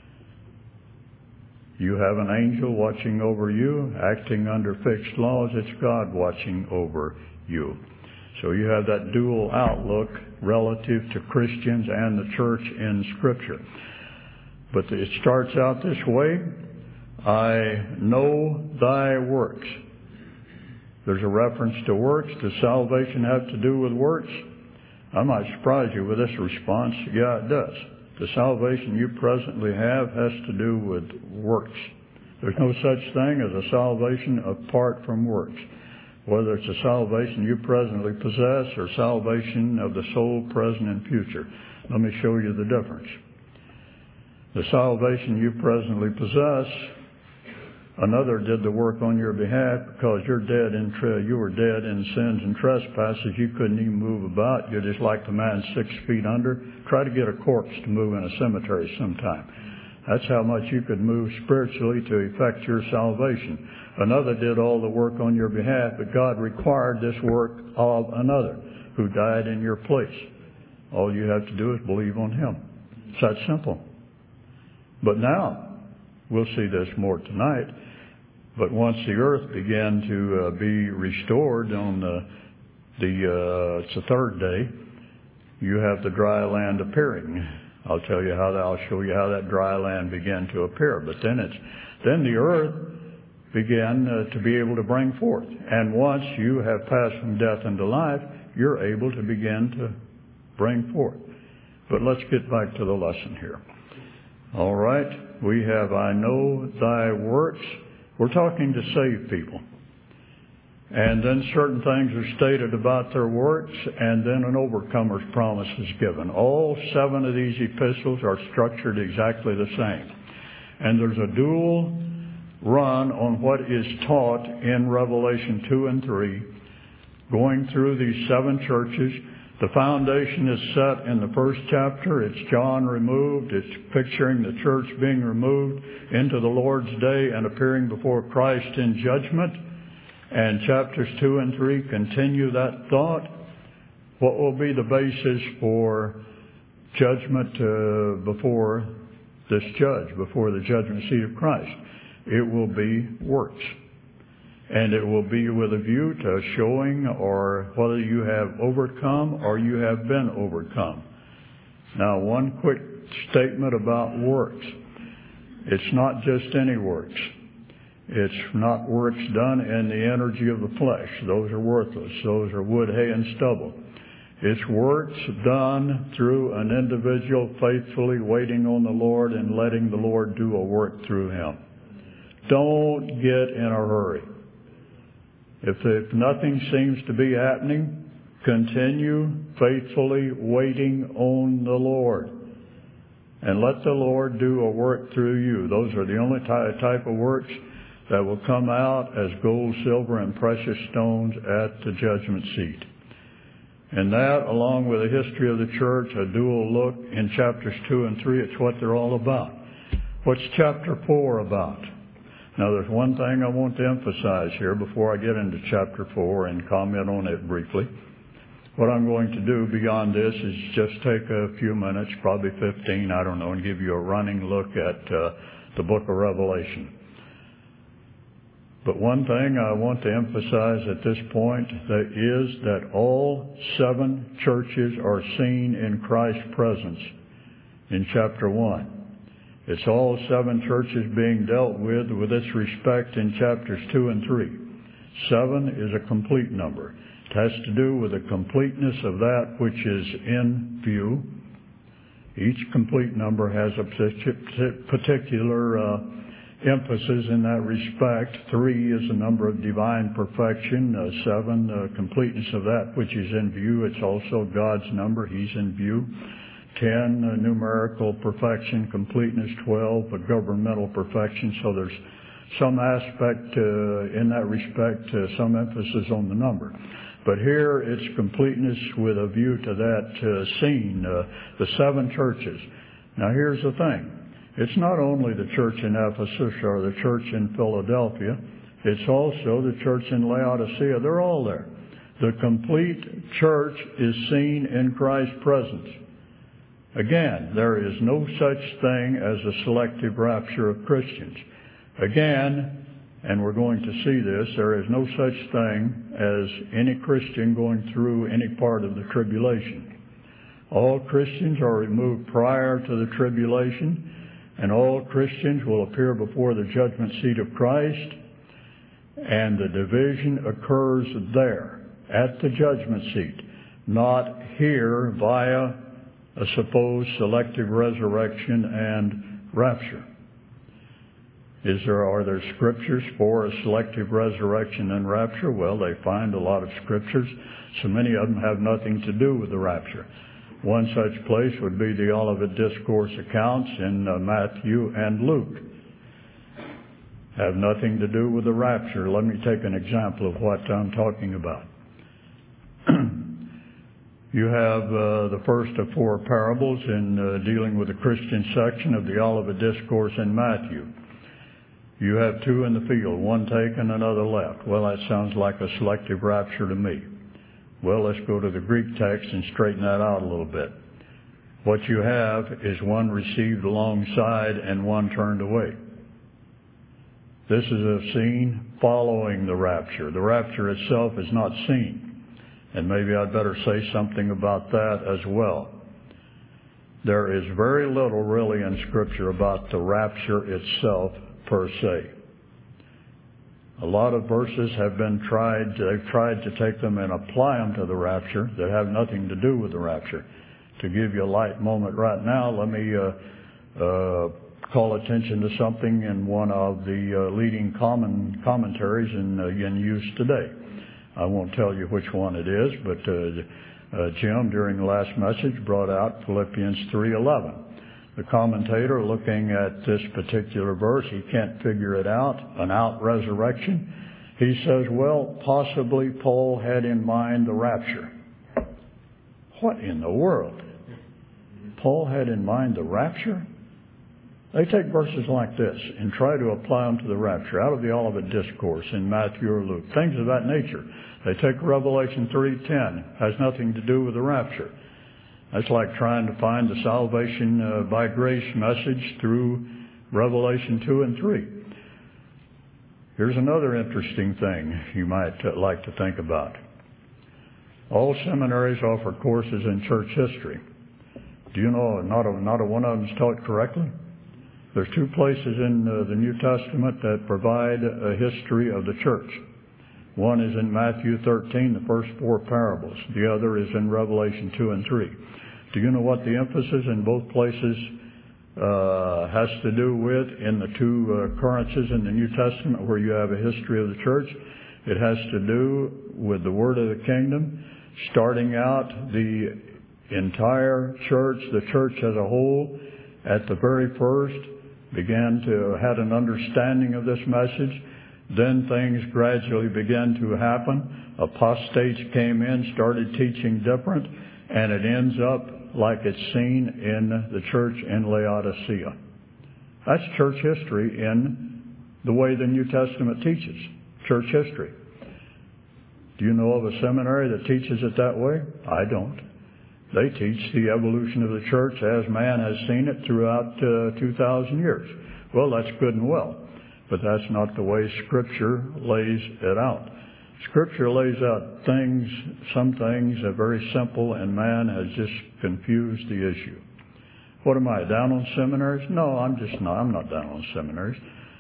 [SPEAKER 1] You have an angel watching over you, acting under fixed laws. It's God watching over you. So you have that dual outlook relative to Christians and the church in Scripture. But it starts out this way. I know thy works. There's a reference to works. Does salvation have to do with works? I might surprise you with this response. Yeah, it does. The salvation you presently have has to do with works. There's no such thing as a salvation apart from works. Whether it's a salvation you presently possess or salvation of the soul present and future. Let me show you the difference. The salvation you presently possess Another did the work on your behalf because you were dead in sins and trespasses. You couldn't even move about. You're just like the man 6 feet under. Try to get a corpse to move in a cemetery sometime. That's how much you could move spiritually to effect your salvation. Another did all the work on your behalf, but God required this work of another who died in your place. All you have to do is believe on him. It's that simple. But now, we'll see this more tonight, but once the earth began to be restored on it's the third day, you have the dry land appearing. I'll show you how that dry land began to appear. But then the earth began to be able to bring forth. And once you have passed from death into life, you're able to begin to bring forth. But let's get back to the lesson here. All right, we have, I know thy works. We're talking to saved people. And then certain things are stated about their works, and then an overcomer's promise is given. All 7 of these epistles are structured exactly the same. And there's a dual run on what is taught in Revelation 2 and 3, going through these 7 churches. The foundation is set in the first chapter. It's John removed. It's picturing the church being removed into the Lord's day and appearing before Christ in judgment. And chapters 2 and 3 continue that thought. What will be the basis for judgment before this judge, before the judgment seat of Christ? It will be works. And it will be with a view to showing or whether you have overcome or you have been overcome. Now, one quick statement about works. It's not just any works. It's not works done in the energy of the flesh. Those are worthless. Those are wood, hay, and stubble. It's works done through an individual faithfully waiting on the Lord and letting the Lord do a work through him. Don't get in a hurry. If nothing seems to be happening, continue faithfully waiting on the Lord. And let the Lord do a work through you. Those are the only type of works that will come out as gold, silver, and precious stones at the judgment seat. And that, along with the history of the church, a dual look in chapters 2 and 3, it's what they're all about. What's chapter 4 about? Now, there's one thing I want to emphasize here before I get into chapter 4 and comment on it briefly. What I'm going to do beyond this is just take a few minutes, probably 15, I don't know, and give you a running look at the book of Revelation. But one thing I want to emphasize at this point is that all 7 churches are seen in Christ's presence in chapter 1. It's all 7 churches being dealt with this respect in chapters 2 and 3. 7 is a complete number. It has to do with the completeness of that which is in view. Each complete number has a particular emphasis in that respect. 3 is a number of divine perfection. 7, completeness of that which is in view. It's also God's number. He's in view. 10, numerical perfection, completeness. 12, governmental perfection. So there's some aspect in that respect, some emphasis on the number. But here it's completeness with a view to that scene, the 7 churches. Now here's the thing. It's not only the church in Ephesus or the church in Philadelphia. It's also the church in Laodicea. They're all there. The complete church is seen in Christ's presence. Again, there is no such thing as a selective rapture of Christians. Again, and we're going to see this, there is no such thing as any Christian going through any part of the tribulation. All Christians are removed prior to the tribulation, and all Christians will appear before the judgment seat of Christ, and the division occurs there, at the judgment seat, not here via a supposed selective resurrection and rapture. Are there scriptures for a selective resurrection and rapture? Well, they find a lot of scriptures. So many of them have nothing to do with the rapture. One such place would be the Olivet Discourse accounts in Matthew and Luke. have nothing to do with the rapture. Let me take an example of what I'm talking about. You have the first of four parables in dealing with the Christian section of the Olivet Discourse in Matthew. You have two in the field, one taken, another left. Well, that sounds like a selective rapture to me. Well, let's go to the Greek text and straighten that out a little bit. What you have is one received alongside and one turned away. This is a scene following the rapture. The rapture itself is not seen. And maybe I'd better say something about that as well. There is very little really in Scripture about the rapture itself per se. A lot of verses have been they've tried to take them and apply them to the rapture that have nothing to do with the rapture. To give you a light moment right now, let me call attention to something in one of the leading commentaries in use today. I won't tell you which one it is, but Jim, during the last message, brought out Philippians 3:11. The commentator, looking at this particular verse, he can't figure it out, an out-resurrection. He says, well, possibly Paul had in mind the rapture. What in the world? Paul had in mind the rapture? They take verses like this and try to apply them to the rapture out of the Olivet Discourse in Matthew or Luke, things of that nature. They take Revelation 3:10, has nothing to do with the rapture. That's like trying to find the salvation by grace message through Revelation 2 and 3. Here's another interesting thing you might like to think about. All seminaries offer courses in church history. Do you know not a one of them is taught correctly? There's two places in the New Testament that provide a history of the church. One is in Matthew 13, the first four parables. The other is in Revelation 2 and 3. Do you know what the emphasis in both places has to do with in the two occurrences in the New Testament where you have a history of the church? It has to do with the word of the kingdom, starting out the entire church, the church as a whole, at the very first, began to had an understanding of this message. Then things gradually began to happen. Apostates came in, started teaching different, and it ends up like it's seen in the church in Laodicea. That's church history in the way the New Testament teaches church history. Do you know of a seminary that teaches it that way? I don't. They teach the evolution of the church as man has seen it throughout 2,000 years. Well, that's good and well, but that's not the way Scripture lays it out. Scripture lays out things, some things are very simple, and man has just confused the issue. What am I, down on seminaries? No, I'm not down on seminaries.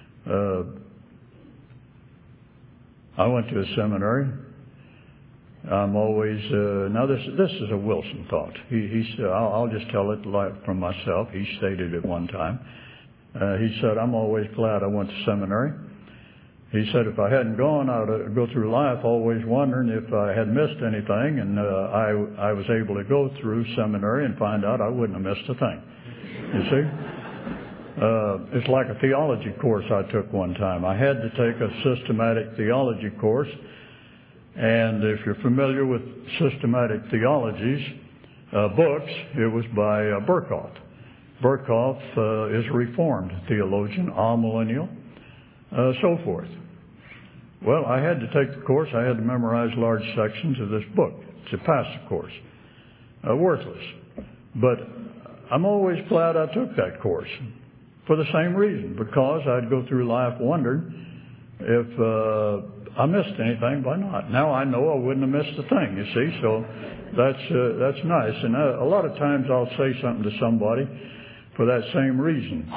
[SPEAKER 1] I went to a seminary. I'm always now. This is a Wilson thought. He said, I'll just tell it from myself. He stated it one time. He said, "I'm always glad I went to seminary." He said, "If I hadn't gone, I would go through life always wondering if I had missed anything." And I was able to go through seminary and find out I wouldn't have missed a thing. You see, it's like a theology course I took one time. I had to take a systematic theology course. And if you're familiar with systematic theologies books, it was by Berkhoff. Berkhoff is a Reformed theologian, amillennial, so forth. Well, I had to take the course. I had to memorize large sections of this book to pass the course. Worthless. But I'm always glad I took that course for the same reason, because I'd go through life wondering if I missed anything by not. Now I know I wouldn't have missed a thing, you see, so that's nice. And a lot of times I'll say something to somebody for that same reason.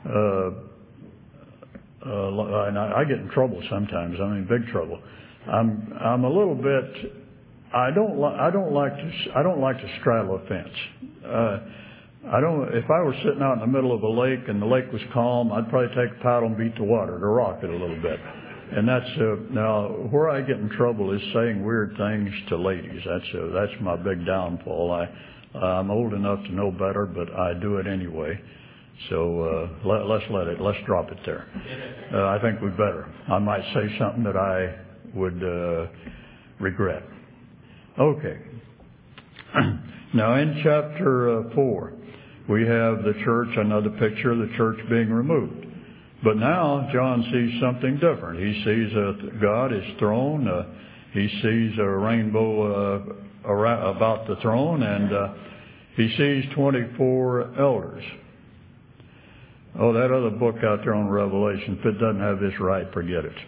[SPEAKER 1] And I get in trouble sometimes. I'm in big trouble. I'm a little bit. I don't like to straddle a fence. If I were sitting out in the middle of a lake and the lake was calm, I'd probably take a paddle and beat the water to rock it a little bit. And that's now where I get in trouble is saying weird things to ladies. That's my big downfall. I'm old enough to know better, but I do it anyway. So let's drop it there. I think we better. I might say something that I would regret. Okay. Now in chapter 4, we have the church, another picture of the church being removed. But now John sees something different. He sees God, His throne. He sees a rainbow about the throne, and he sees 24 elders. Oh, that other book out there on Revelation, if it doesn't have this right, forget it.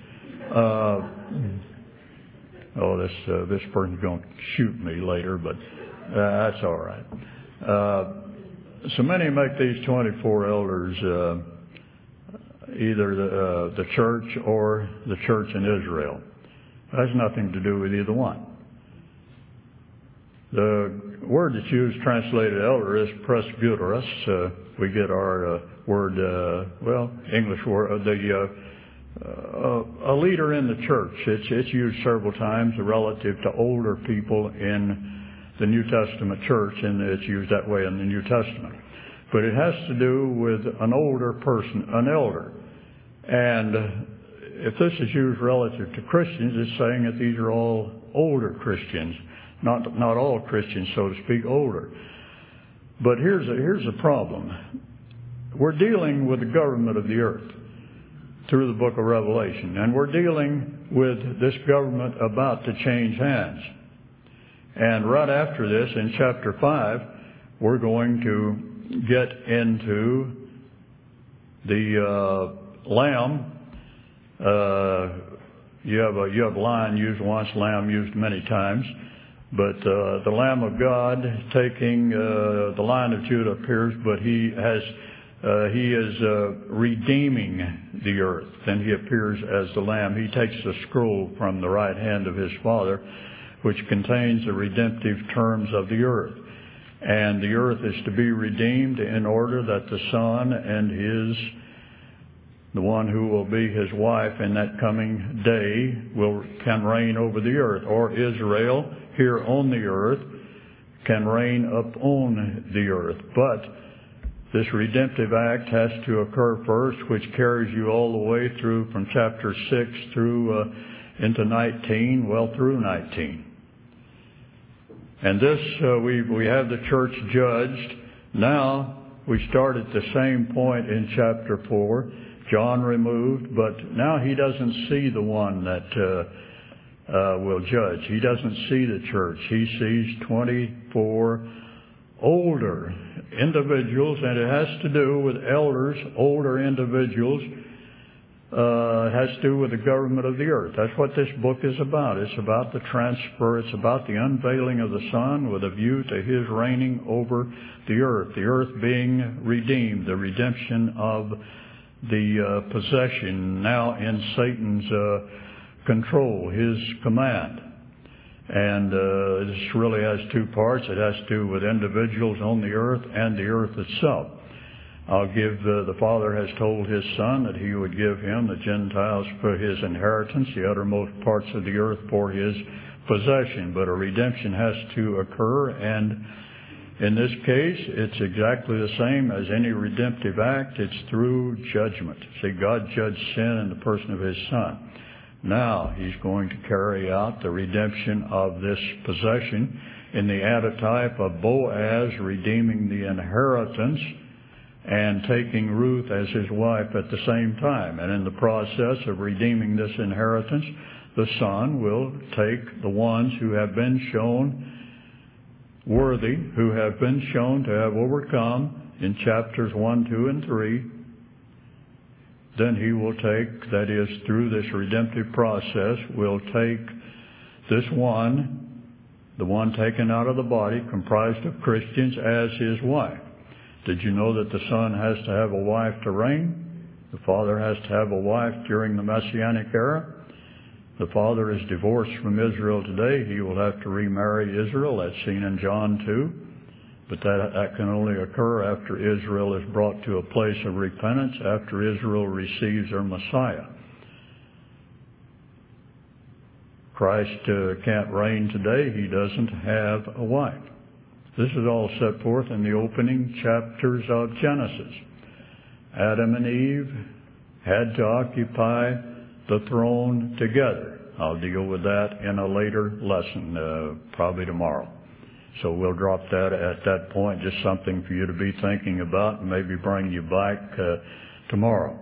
[SPEAKER 1] This person's going to shoot me later, but that's all right. So many make these 24 elders either the church or the church in Israel. It has nothing to do with either one. The word that's used translated elder is presbyteros. We get our word, English word, a leader in the church. It's used several times relative to older people in the New Testament church, and it's used that way in the New Testament. But it has to do with an older person, an elder. And if this is used relative to Christians, it's saying that these are all older Christians. Not all Christians, so to speak, older. But here's a problem. We're dealing with the government of the earth through the book of Revelation. And we're dealing with this government about to change hands. And right after this, in chapter 5, we're going to get into the Lamb. You have lion used once, lamb used many times. But the Lamb of God taking the Lion of Judah appears, but he is redeeming the earth. Then he appears as the Lamb. He takes the scroll from the right hand of his Father, which contains the redemptive terms of the earth. And the earth is to be redeemed in order that the Son and the one who will be his wife in that coming day can reign over the earth, or Israel here on the earth can reign upon the earth. But this redemptive act has to occur first, which carries you all the way through from chapter 6 through into 19, through 19. And this, we have the church judged. Now, we start at the same point in chapter 4. John removed, but now he doesn't see the one that will judge. He doesn't see the church. He sees 24 older individuals, and it has to do with elders, older individuals. It has to do with the government of the earth. That's what this book is about. It's about the transfer. It's about the unveiling of the Son with a view to His reigning over the earth being redeemed, the redemption of the possession now in Satan's control, his command. And this really has two parts. It has to do with individuals on the earth and the earth itself. The Father has told His Son that He would give Him the Gentiles for His inheritance, the uttermost parts of the earth for His possession. But a redemption has to occur, and in this case, it's exactly the same as any redemptive act. It's through judgment. See, God judged sin in the person of His Son. Now He's going to carry out the redemption of this possession in the antitype of Boaz redeeming the inheritance and taking Ruth as his wife at the same time. And in the process of redeeming this inheritance, the Son will take the ones who have been shown worthy, who have been shown to have overcome in chapters 1, 2, and 3. Then He will take, that is, through this redemptive process, will take this one, the one taken out of the body, comprised of Christians, as His wife. Did you know that the Son has to have a wife to reign? The Father has to have a wife during the Messianic era. The Father is divorced from Israel today. He will have to remarry Israel. That's seen in John 2. But that can only occur after Israel is brought to a place of repentance, after Israel receives their Messiah. Christ can't reign today. He doesn't have a wife. This is all set forth in the opening chapters of Genesis. Adam and Eve had to occupy the throne together. I'll deal with that in a later lesson, probably tomorrow. So we'll drop that at that point, just something for you to be thinking about and maybe bring you back tomorrow.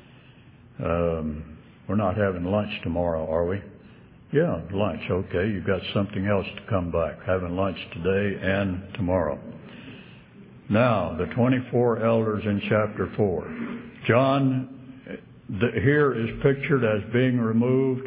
[SPEAKER 1] We're not having lunch tomorrow, are we? Yeah, lunch. Okay, you've got something else to come back. Having lunch today and tomorrow. Now, the 24 elders in chapter 4. John here is pictured as being removed,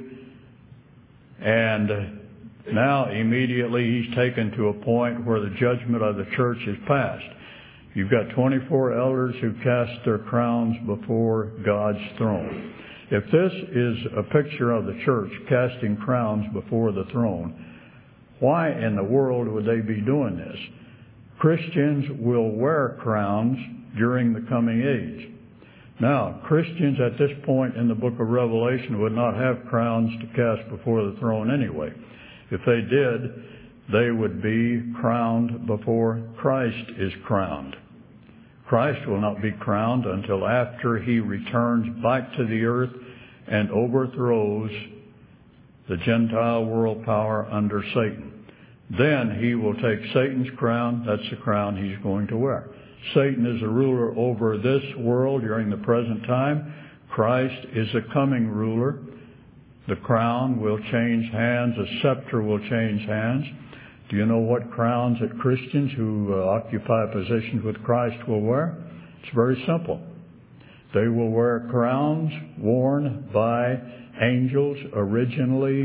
[SPEAKER 1] and now immediately he's taken to a point where the judgment of the church is passed. You've got 24 elders who cast their crowns before God's throne. If this is a picture of the church casting crowns before the throne, why in the world would they be doing this? Christians will wear crowns during the coming age. Now, Christians at this point in the book of Revelation would not have crowns to cast before the throne anyway. If they did, they would be crowned before Christ is crowned. Christ will not be crowned until after he returns back to the earth and overthrows the Gentile world power under Satan. Then he will take Satan's crown. That's the crown he's going to wear. Satan is a ruler over this world during the present time. Christ is a coming ruler. The crown will change hands. A scepter will change hands. Do you know what crowns that Christians who occupy positions with Christ will wear? It's very simple. They will wear crowns worn by angels originally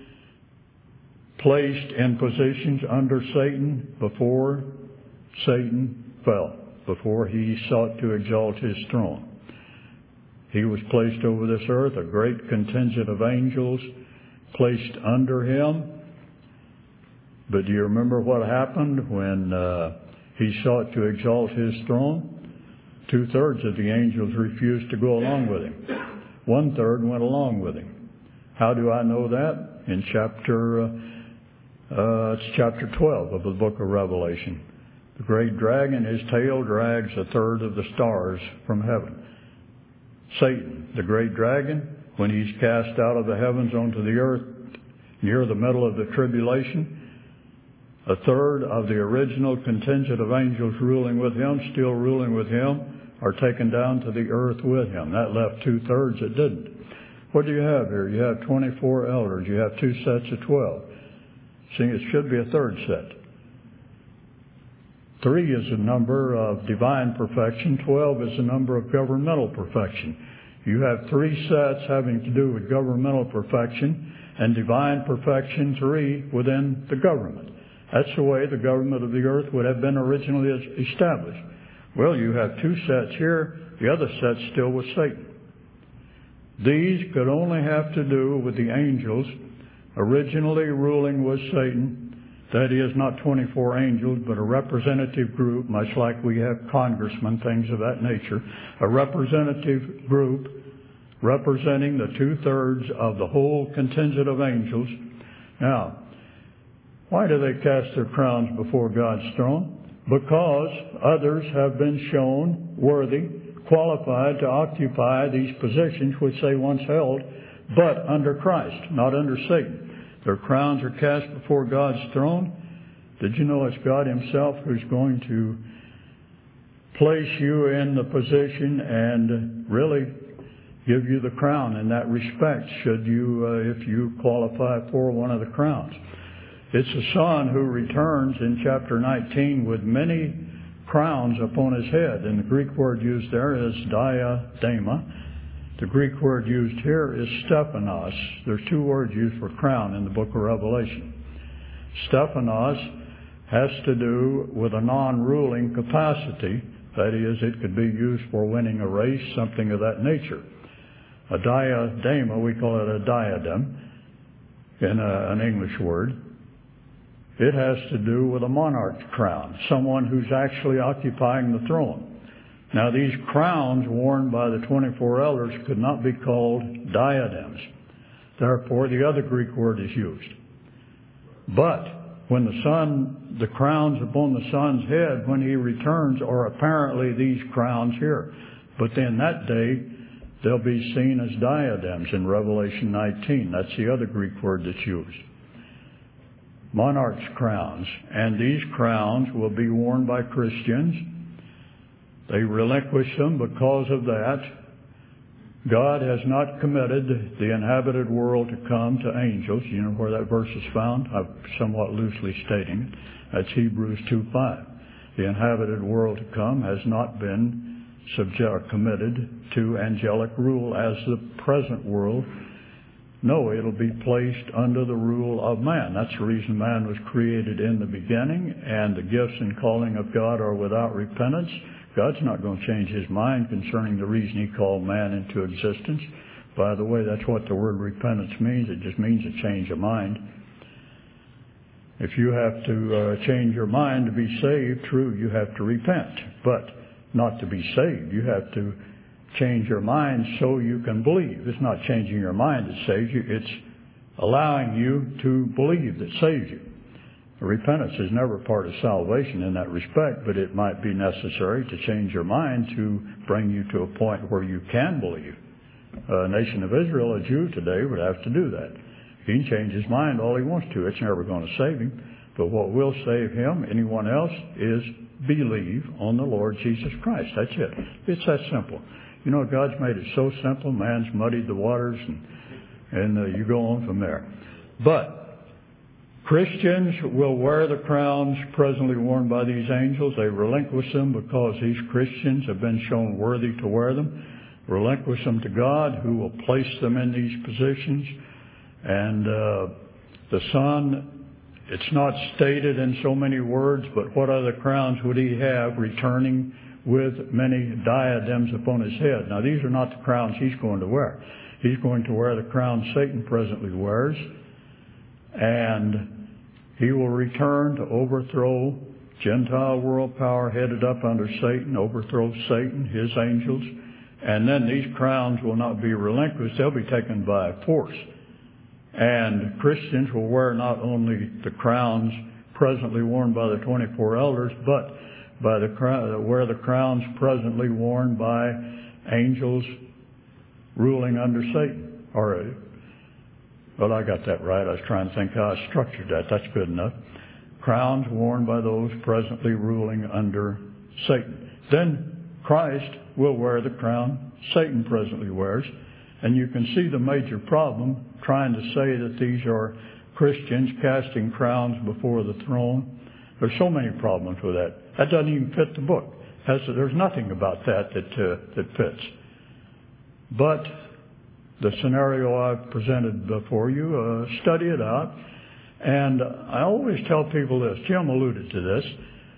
[SPEAKER 1] placed in positions under Satan before Satan fell, before he sought to exalt his throne. He was placed over this earth, a great contingent of angels placed under him. But do you remember what happened when he sought to exalt his throne? 2/3 of the angels refused to go along with him. 1/3 went along with him. How do I know that? In it's chapter 12 of the book of Revelation. The great dragon, his tail drags 1/3 of the stars from heaven. Satan, the great dragon, when he's cast out of the heavens onto the earth near the middle of the tribulation, 1/3 of the original contingent of angels ruling with him, still ruling with him, are taken down to the earth with him. That left 2/3 that didn't. What do you have here? You have 24 elders. You have 2 sets of 12. See, it should be a 3rd set. 3 is the number of divine perfection. 12 is the number of governmental perfection. You have 3 sets having to do with governmental perfection and divine perfection, 3 within the government. That's the way the government of the earth would have been originally established. Well, you have 2 sets here. The other set's still with Satan. These could only have to do with the angels originally ruling with Satan. That is, not 24 angels, but a representative group, much like we have congressmen, things of that nature. A representative group representing the 2/3 of the whole contingent of angels. Now, why do they cast their crowns before God's throne? Because others have been shown worthy, qualified to occupy these positions which they once held, but under Christ, not under Satan. Their crowns are cast before God's throne. Did you know it's God himself who's going to place you in the position and really give you the crown in that respect, should you, if you qualify for one of the crowns? It's the Son who returns in chapter 19 with many crowns upon his head. And the Greek word used there is diadema. The Greek word used here is Stephanos. There's 2 words used for crown in the book of Revelation. Stephanos has to do with a non-ruling capacity. That is, it could be used for winning a race, something of that nature. A diadema, we call it a diadem in an English word. It has to do with a monarch's crown, someone who's actually occupying the throne. Now, these crowns worn by the 24 elders could not be called diadems. Therefore, the other Greek word is used. But when the crowns upon the Son's head when He returns are apparently these crowns here. But then that day, they'll be seen as diadems in Revelation 19. That's the other Greek word that's used. Monarch's crowns. And these crowns will be worn by Christians. They relinquish them because of that. God has not committed the inhabited world to come to angels. You know where that verse is found? I'm somewhat loosely stating it. That's Hebrews 2:5. The inhabited world to come has not been committed to angelic rule as the present world. No, it'll be placed under the rule of man. That's the reason man was created in the beginning, and the gifts and calling of God are without repentance. God's not going to change His mind concerning the reason He called man into existence. By the way, that's what the word repentance means. It just means a change of mind. If you have to change your mind to be saved, true, you have to repent. But not to be saved. You have to change your mind so you can believe. It's not changing your mind that saves you. It's allowing you to believe that saves you. Repentance is never part of salvation in that respect, but it might be necessary to change your mind to bring you to a point where you can believe. A nation of Israel, a Jew today, would have to do that. He can change his mind all he wants to. It's never going to save him. But what will save him, anyone else, is believe on the Lord Jesus Christ. That's it. It's that simple. You know, God's made it so simple. Man's muddied the waters, and you go on from there. But Christians will wear the crowns presently worn by these angels. They relinquish them because these Christians have been shown worthy to wear them. Relinquish them to God, who will place them in these positions. And the Son, it's not stated in so many words, but what other crowns would He have returning with many diadems upon His head? Now, these are not the crowns He's going to wear. He's going to wear the crown Satan presently wears. And He will return to overthrow Gentile world power headed up under Satan, overthrow Satan, his angels. And then these crowns will not be relinquished. They'll be taken by force. And Christians will wear not only the crowns presently worn by the 24 elders, but by wear the crowns presently worn by angels ruling under Satan. Well, I got that right. I was trying to think how I structured that. That's good enough. Crowns worn by those presently ruling under Satan. Then Christ will wear the crown Satan presently wears. And you can see the major problem trying to say that these are Christians casting crowns before the throne. There's so many problems with that. That doesn't even fit the book. There's nothing about that fits. But the scenario I've presented before you, study it out. And I always tell people this. Jim alluded to this.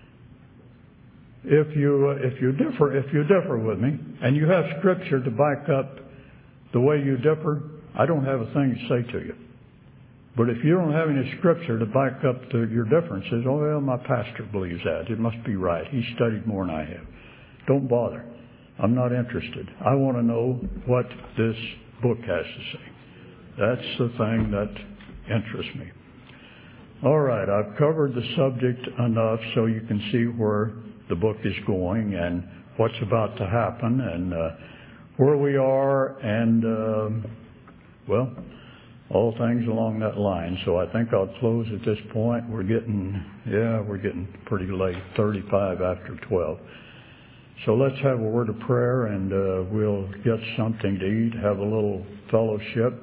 [SPEAKER 1] If you differ with me, and you have Scripture to back up the way you differ, I don't have a thing to say to you. But if you don't have any Scripture to back up your differences, oh, well, my pastor believes that. It must be right. He studied more than I have. Don't bother. I'm not interested. I want to know what this book has to say. That's the thing that interests me. All right, I've covered the subject enough so you can see where the book is going and what's about to happen and where we are and, well, all things along that line. So I think I'll close at this point. We're getting pretty late, 35 after 12. So let's have a word of prayer and we'll get something to eat, have a little fellowship.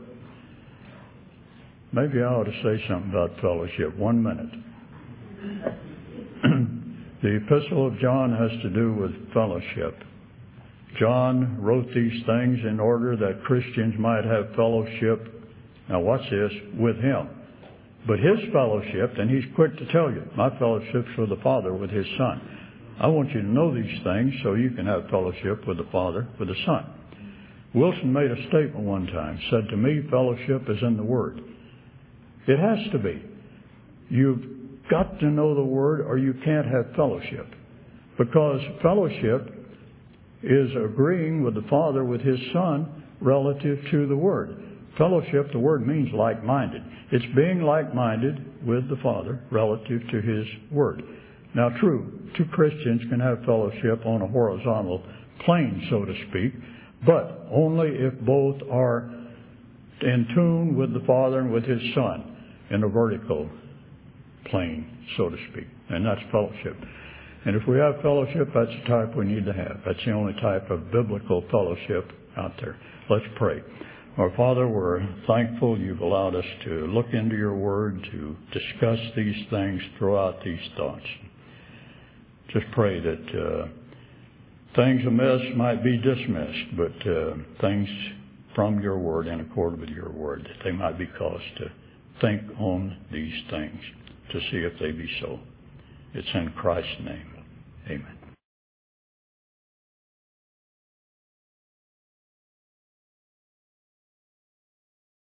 [SPEAKER 1] Maybe I ought to say something about fellowship. 1 minute. The Epistle of John has to do with fellowship. John wrote these things in order that Christians might have fellowship, now watch this, with Him. But His fellowship, and He's quick to tell you, my fellowship's with the Father, with His Son. I want you to know these things so you can have fellowship with the Father, with the Son. Wilson made a statement one time, said to me, fellowship is in the Word. It has to be. You've got to know the Word or you can't have fellowship. Because fellowship is agreeing with the Father, with His Son, relative to the Word. Fellowship, the word means like-minded. It's being like-minded with the Father relative to His Word. Now, true, two Christians can have fellowship on a horizontal plane, so to speak, but only if both are in tune with the Father and with His Son in a vertical plane, so to speak. And that's fellowship. And if we have fellowship, that's the type we need to have. That's the only type of biblical fellowship out there. Let's pray. Our Father, we're thankful you've allowed us to look into your Word, to discuss these things, throw out these thoughts. Just pray that things amiss might be dismissed, but things from your Word in accord with your Word, that they might be caused to think on these things, to see if they be so. It's in Christ's name. Amen.